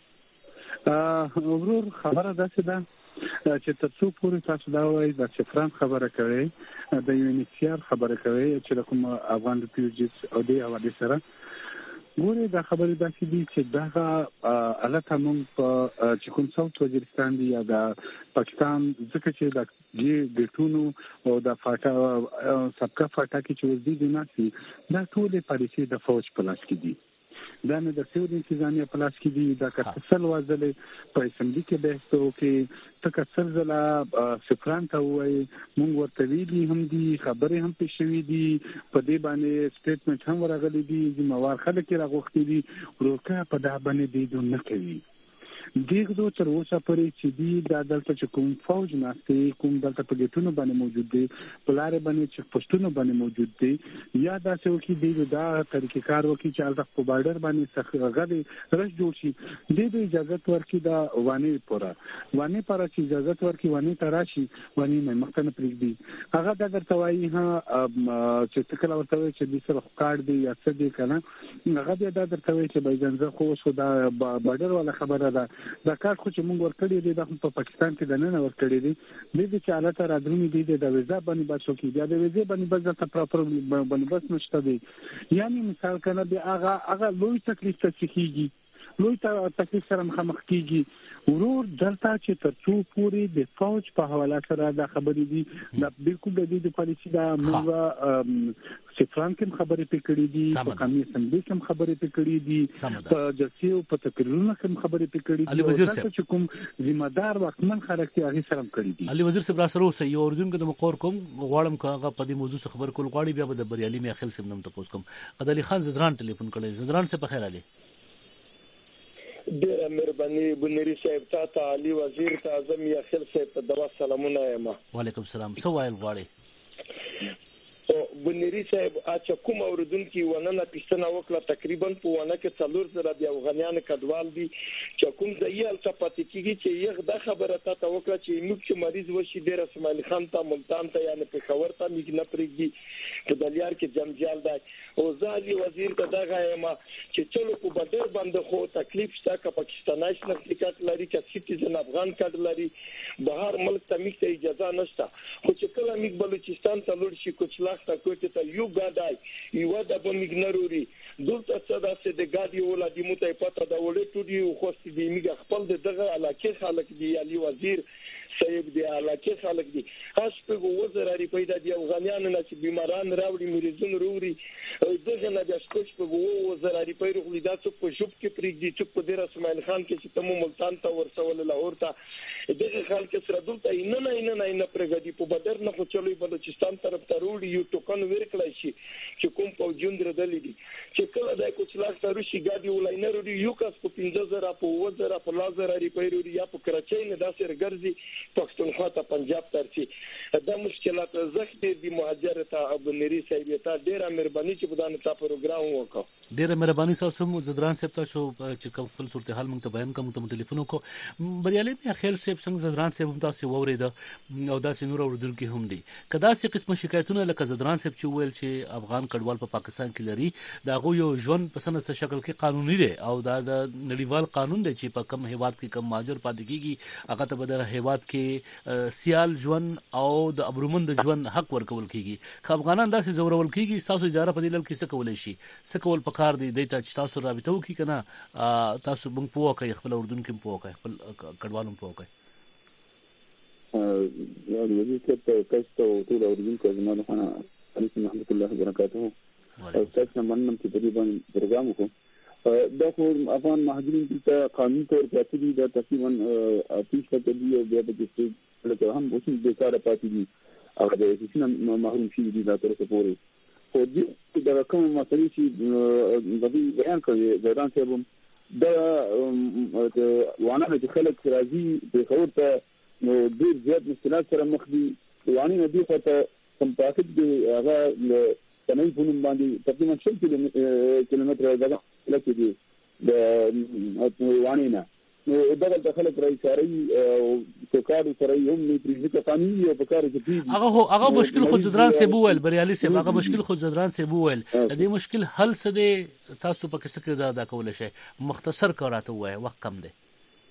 Speaker 11: ورور خبره ده چې تاسو پورې تاسو دا وایي د سفران خبره کوي د یونیسیار خبره کوي چې کوم افغان ریفیوجیز او د حواله سره ګوره دا خبره ده چې دغه الته موږ په چې کوم څوک وزیرستان دی یا د پاکستان ځکه چې د ګټونو او د فاټا سبکا فاټا کې چې وزدي دي ناسي دا ټول پالیسي د فوج په لاس کې دي دا نه د سیول انتظامیه په لاس کې دي دا کتسل وازلې په اسمبلی کې بحث وکړي تکسل زلا سفران ته وایي مونږ ورته ویلي هم دي خبرې هم پېښ شوې دي په دې باندې سټیټمنټ هم ورغلي دي ذمہوار خلک راغوښتي دي ورکه په دا باندې دي نه کوي دیغه تر اوسه پرې چې دی د دلته چې کوم فوج ناشته کوم دلته په ګټونو باندې موجود دي په لارې باندې چې پښتون باندې موجود دي یا دا څه وکي دی دا طریقې کار وکي چې الته په بارډر باندې څخه رش جوړ شي د اجازه ورکړي دا وانه پورا چې اجازه ورکړي وانه تراشي وانه نه مختنه پرېږدي هغه د درته وایي ها چې تکل ورته چې د سره کار دی یا څه دی کنه هغه د درته وایي چې بایجنځه خو شو دا بارډر ولا خبره ده دا کار خو چې موږ ورکړی دی د پاکستان کې د نن ورکړی دی د دې چې حالت راځي دی د ویزا باندې بچو کې بیا د ویزا باندې بس د پراپر باندې بس نشته دی یعنی مثال کنه به هغه لوی تکلیف ته کیږي لوی تکلیف سره مخامخ کیږي ورور دلته چې ترڅو پوری د فوج په حواله سره دا خبرې دي دا بالکل د دې پالیسي دا موږ سفران کې خبرې پکړې دي په قومي اسمبلی کې خبرې پکړې دي په جلسې او په تقریرونو کې خبرې پکړې دي
Speaker 3: علي وزیر صاحب
Speaker 11: چې کوم ذمہ دار وختمن خلک هغه سره کړې دي
Speaker 3: علي وزیر صاحب راسره اوسه یو اردن کې د مقور کوم غواړم کاغه په دې موضوع خبر کول غواړي بیا به د بریالي می خل سم نم تاسو کوم قدلی خان زدران ټلیفون کړي زدران سے په خیر علي
Speaker 12: ډېر مهرباني بنيري صاحب ته علي وزیر ته اعظم یا خل صاحب ته دوا سلامونه یم
Speaker 3: وعلیکم السلام سوال غواړي
Speaker 12: بنيري صاحب اچ کوم اوردونکو وننه پښتنه وکړه تقریبا په ونه کې څلور زره دی افغانان کډوال دي چې کوم ځایل ته پاتې کیږي چې یو د خبره ته وکړه چې موږ چې مریض وشي ډیر اسماعیل خان ته ملتان ته یعنی په خبر ته موږ نه پرېږدي په دلیار کې جمجال دی او ځالي وزیر ته دغه ما چې چلو په بدر باندې خو تکلیف شته ک پاکستاني شناخت لري ک سټیزن افغان کډ لري بهر ملک ته موږ ته اجازه نشته خو چې کله موږ بلوچستان ته لور شي کوچلا سلاخته کوټه ته یو ګاډای یو د بمګنروري دلته صدا سه د ګاډي ولادي متای پته دا ولې ټودي خو ستې میګه خپل دغه علاقه خلک دی علي وزیر صاحب دی علاقه خلک دي اس په وزراري پیدا دي افغانان نه چې بیماران راوړي مریضون وروړي دغه نه د اسکوچ په وزراري پیدا خو دا څه په شوب کې پریږدي چې په ډیر اسماعیل خان کې چې تمو ملتان ته ورسول لاهور ته دغه خلک سره دلته نه پرګدي په بدر نه خو چلوي بلوچستان طرف ته وروړي یو ټوکن ورکړای شي چې کوم پوجون دردلې دي چې کله د کوڅلاک ته روشي ګاډي ولاینه وروړي یو کس په 15000 په 1000 په 1000 ریپیروري یا په کراچۍ نه داسې ګرځي پښتونخوا ته پنجاب ترسي دا مشکلات زخت دي مهاجر ته ابنري صاحب ته ډیره مهرباني چې بدانه تا پروګرام وکړو
Speaker 3: ډیره مهرباني تاسو مو زدران صاحب تاسو چې خپل صورتحال موږ ته بیان کوم ته ټلیفون وکړو بریالي مې خیال صاحب څنګه زدران صاحب تاسو وورید او داسې نور اوردونکو هم دي کدا سي قسم شکایتونه لکه زدران صاحب چې ویل چې افغان کډوال په پاکستان کې لري دا غو یو ژوند په سنسته شکل کې قانوني دی او دا د نړیوال قانون دی چې په کم هیواد کې کم ماجر پاتې کیږي هغه ته بدر هیواد کې سیال ژوند او د ابرومند ژوند حق ورکول کیږي که افغانان داسې زورول کیږي تاسو اداره په دې لړ کې څه کولای شي څه کول پکار دی د تاسو رابطه وکړي کنه تاسو موږ پوه کوي خپل اردن کې پوه کوي خپل کډوالو پوه کوي
Speaker 13: یا د دې چې تاسو ټول اردن کې زموږ خانه علي محمد الله وبرکاته او تاسو مننم چې په دې باندې پروګرام وکړو دا خو افغان مهاجرین ته قانوني تور پاتې دي دا تقریبا 30% دی او بیا د دې لکه هم اوس د کار پاتې دي او د هیڅ محروم شي دي دا تر څه پورې خو دې دا کوم مسلې چې د دې بیان کوي زدان صاحب دا وانه چې خلک راځي په خبر ته نو ډېر زیات مشکلات سره مخ دي وانه دې ته کوم پاتې دي هغه تنوي په نوم باندې تقریبا 100 کیلومتر دا لکه دي د وانه نه نو دغه دخلت رئیس ساري او کارو سره یو نه پریزه قانوني او په کار کې
Speaker 3: هغه مشکل خو زدران سه بوول بریالي سه هغه مشکل خو زدران سه بوول د دې مشکل حل څه دی تاسو په کیسه کې دا کول شي مختصر کاراته وای وخت کم دی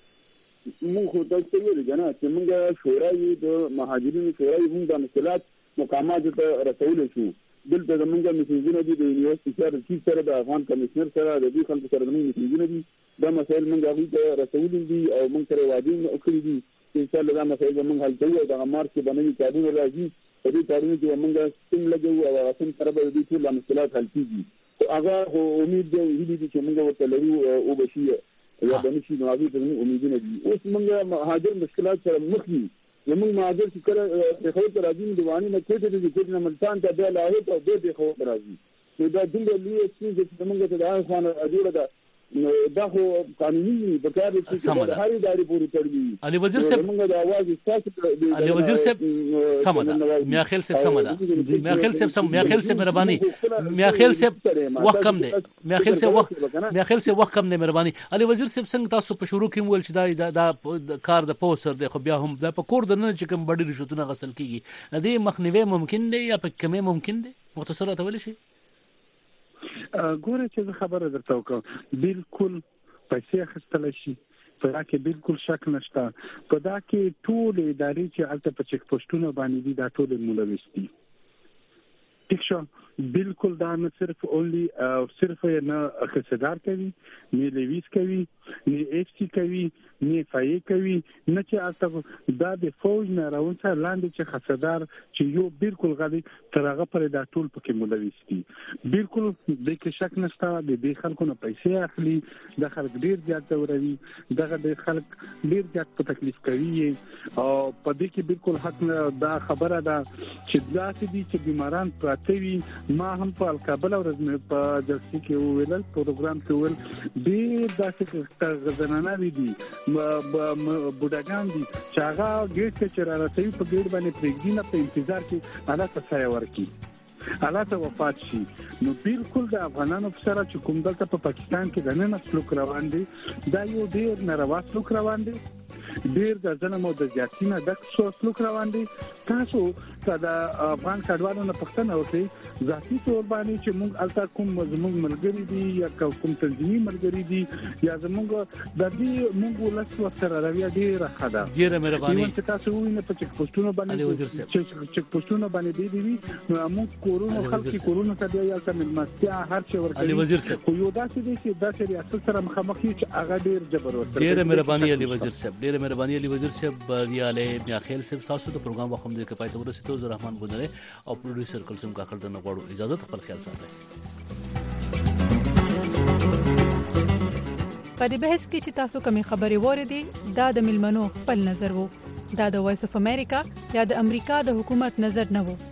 Speaker 13: مو خو تاسو ویل جنا چې موږ شورای د مهاجرینو شورای هم د مشکلات مقامات ته رسول شو دلته زمونږه میټینګونه دي د یونیورسيټي سره چې سره د افغان کمشنر سره د دې خلکو سره زموږ میټینګونه دي دا مسایل موږ هغه ته رسول دي او موږ سره وعده وکړي دي چې ان شاء الله دا مسایل موږ حل کوو د مارچ کې باندې کارونه راځي په دې کارونه کې موږ سیم لګو او هغه سره به دې ټول مشکلات حل کیږي هغه امید دی چې موږ ورته لرو او بشي یا د نشي نو هغه ته امیدونه دي اوس موږ مهاجر مشکلات سره مخ دي زموږ مهاجر چې کله په خو ته راځي دیوانی نه کوټه دي چې نه ملتان ته د لاهور ته د خو راځي نو دا دومره لوی چې موږ ته د افغان اجوړه ده نو دا خو قانوني د کار چې د هر ادارې پورې تړلي
Speaker 3: علي وزیر صاحب
Speaker 13: موږ د आवाज تاسو
Speaker 3: علي وزیر صاحب سمدا میا خیل صاحب سمدا میا خیل صاحب مهرباني میا خیل صاحب وخت کم دی میا خیل صاحب وخت کم دی مهرباني علي وزیر صاحب څنګه تاسو په شروع کې ول چې دا کار د پوسر دی خو بیا هم د پکور د نه چې کوم بډې رشوتونه غسل کیږي د دې مخنیوي ممکن دی یا په کمه ممکن دی مختصره ته ویل شي
Speaker 11: ګوره چې خبره درته وکړم بالکل پیسې اخیستل شي په دا کې بالکل شک نشته په دا کې ټول ادارې چې البته په چک پوسټونو باندې دي دا ټول ملوث دي ٹھیک شو بالکل دا نه صرف اونلی صرف نه خصدار کوي نه لیویس کوي نه اف سی کوي نه فای کوي نه چې البته دا د فوج نه راوځه لاندې چې خصدار چې یو بالکل غلي ترغه پر دا ټول پکې ملوث دي بالکل د کې شک نشته د دې خلکو نه پیسې اخلي د خلک ډیر زیات وروي دغه د خلک ډیر زیات په تکلیف کوي او په دې کې بالکل حق نه دا خبره ده چې داسې دي چې بیماران پراته وي ما هم په الکابل او رزمه په جلسې کې ویل پروګرام کې ویل ډیر داسې غزنانه دي بوډاګان دي چې هغه ګیټ کې چرته په ګیټ باندې پرېږدي نه په انتظار کې حالات ځای ورکی حالات وفات شي نو بالکل د افغانانو سره چې کوم دلته په پاکستان کې د نن سلوک روان دي دا یو ډیر ناروا سلوک روان دي ډیر د ظلم او د زیاتینه د سلوک روان دي. تاسو د افغان کډوالو نه پښتنه وکړي ذاتي تور باندې چې موږ التا کوم زموږ ملګری دي یا کوم تنظیمي ملګری دي یا زموږ د دې موږ ولس سره رویه ډیره خاله
Speaker 3: ډیره مهرباني
Speaker 11: چې تاسو وینئ په چک پوسټونو باندې چک پوسټونو باندې دی موږ کورونو خلک کورونو ته دی یا مستیا هر څه ورکړي
Speaker 3: علي وزیر صاحب
Speaker 11: خو یو داسې دي چې داسې ریاست سره مخامخ چې هغه ډیر جبر ورته
Speaker 3: ډیره مهرباني علي وزیر صاحب ډیره مهرباني علي وزیر صاحب یاله بیا خیل صاحب تاسو د پروګرام وخت هم د کپایته ورسېدو زه رحمان بونره او پروډوسر کلثوم کاکړ د نغواړو اجازه خپل خیال ساتئ.
Speaker 14: په دې بحث کې چې تاسو کومې خبرې واردې دا د ملمنو خپل نظر وو دا د وایس اف امریکا یا د امریکا د حکومت نظر نه وو.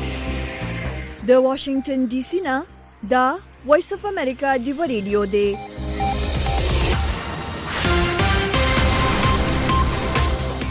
Speaker 1: د واشنگټن ډي سي نه دا وایس اف امریکا دی ریډیو دی.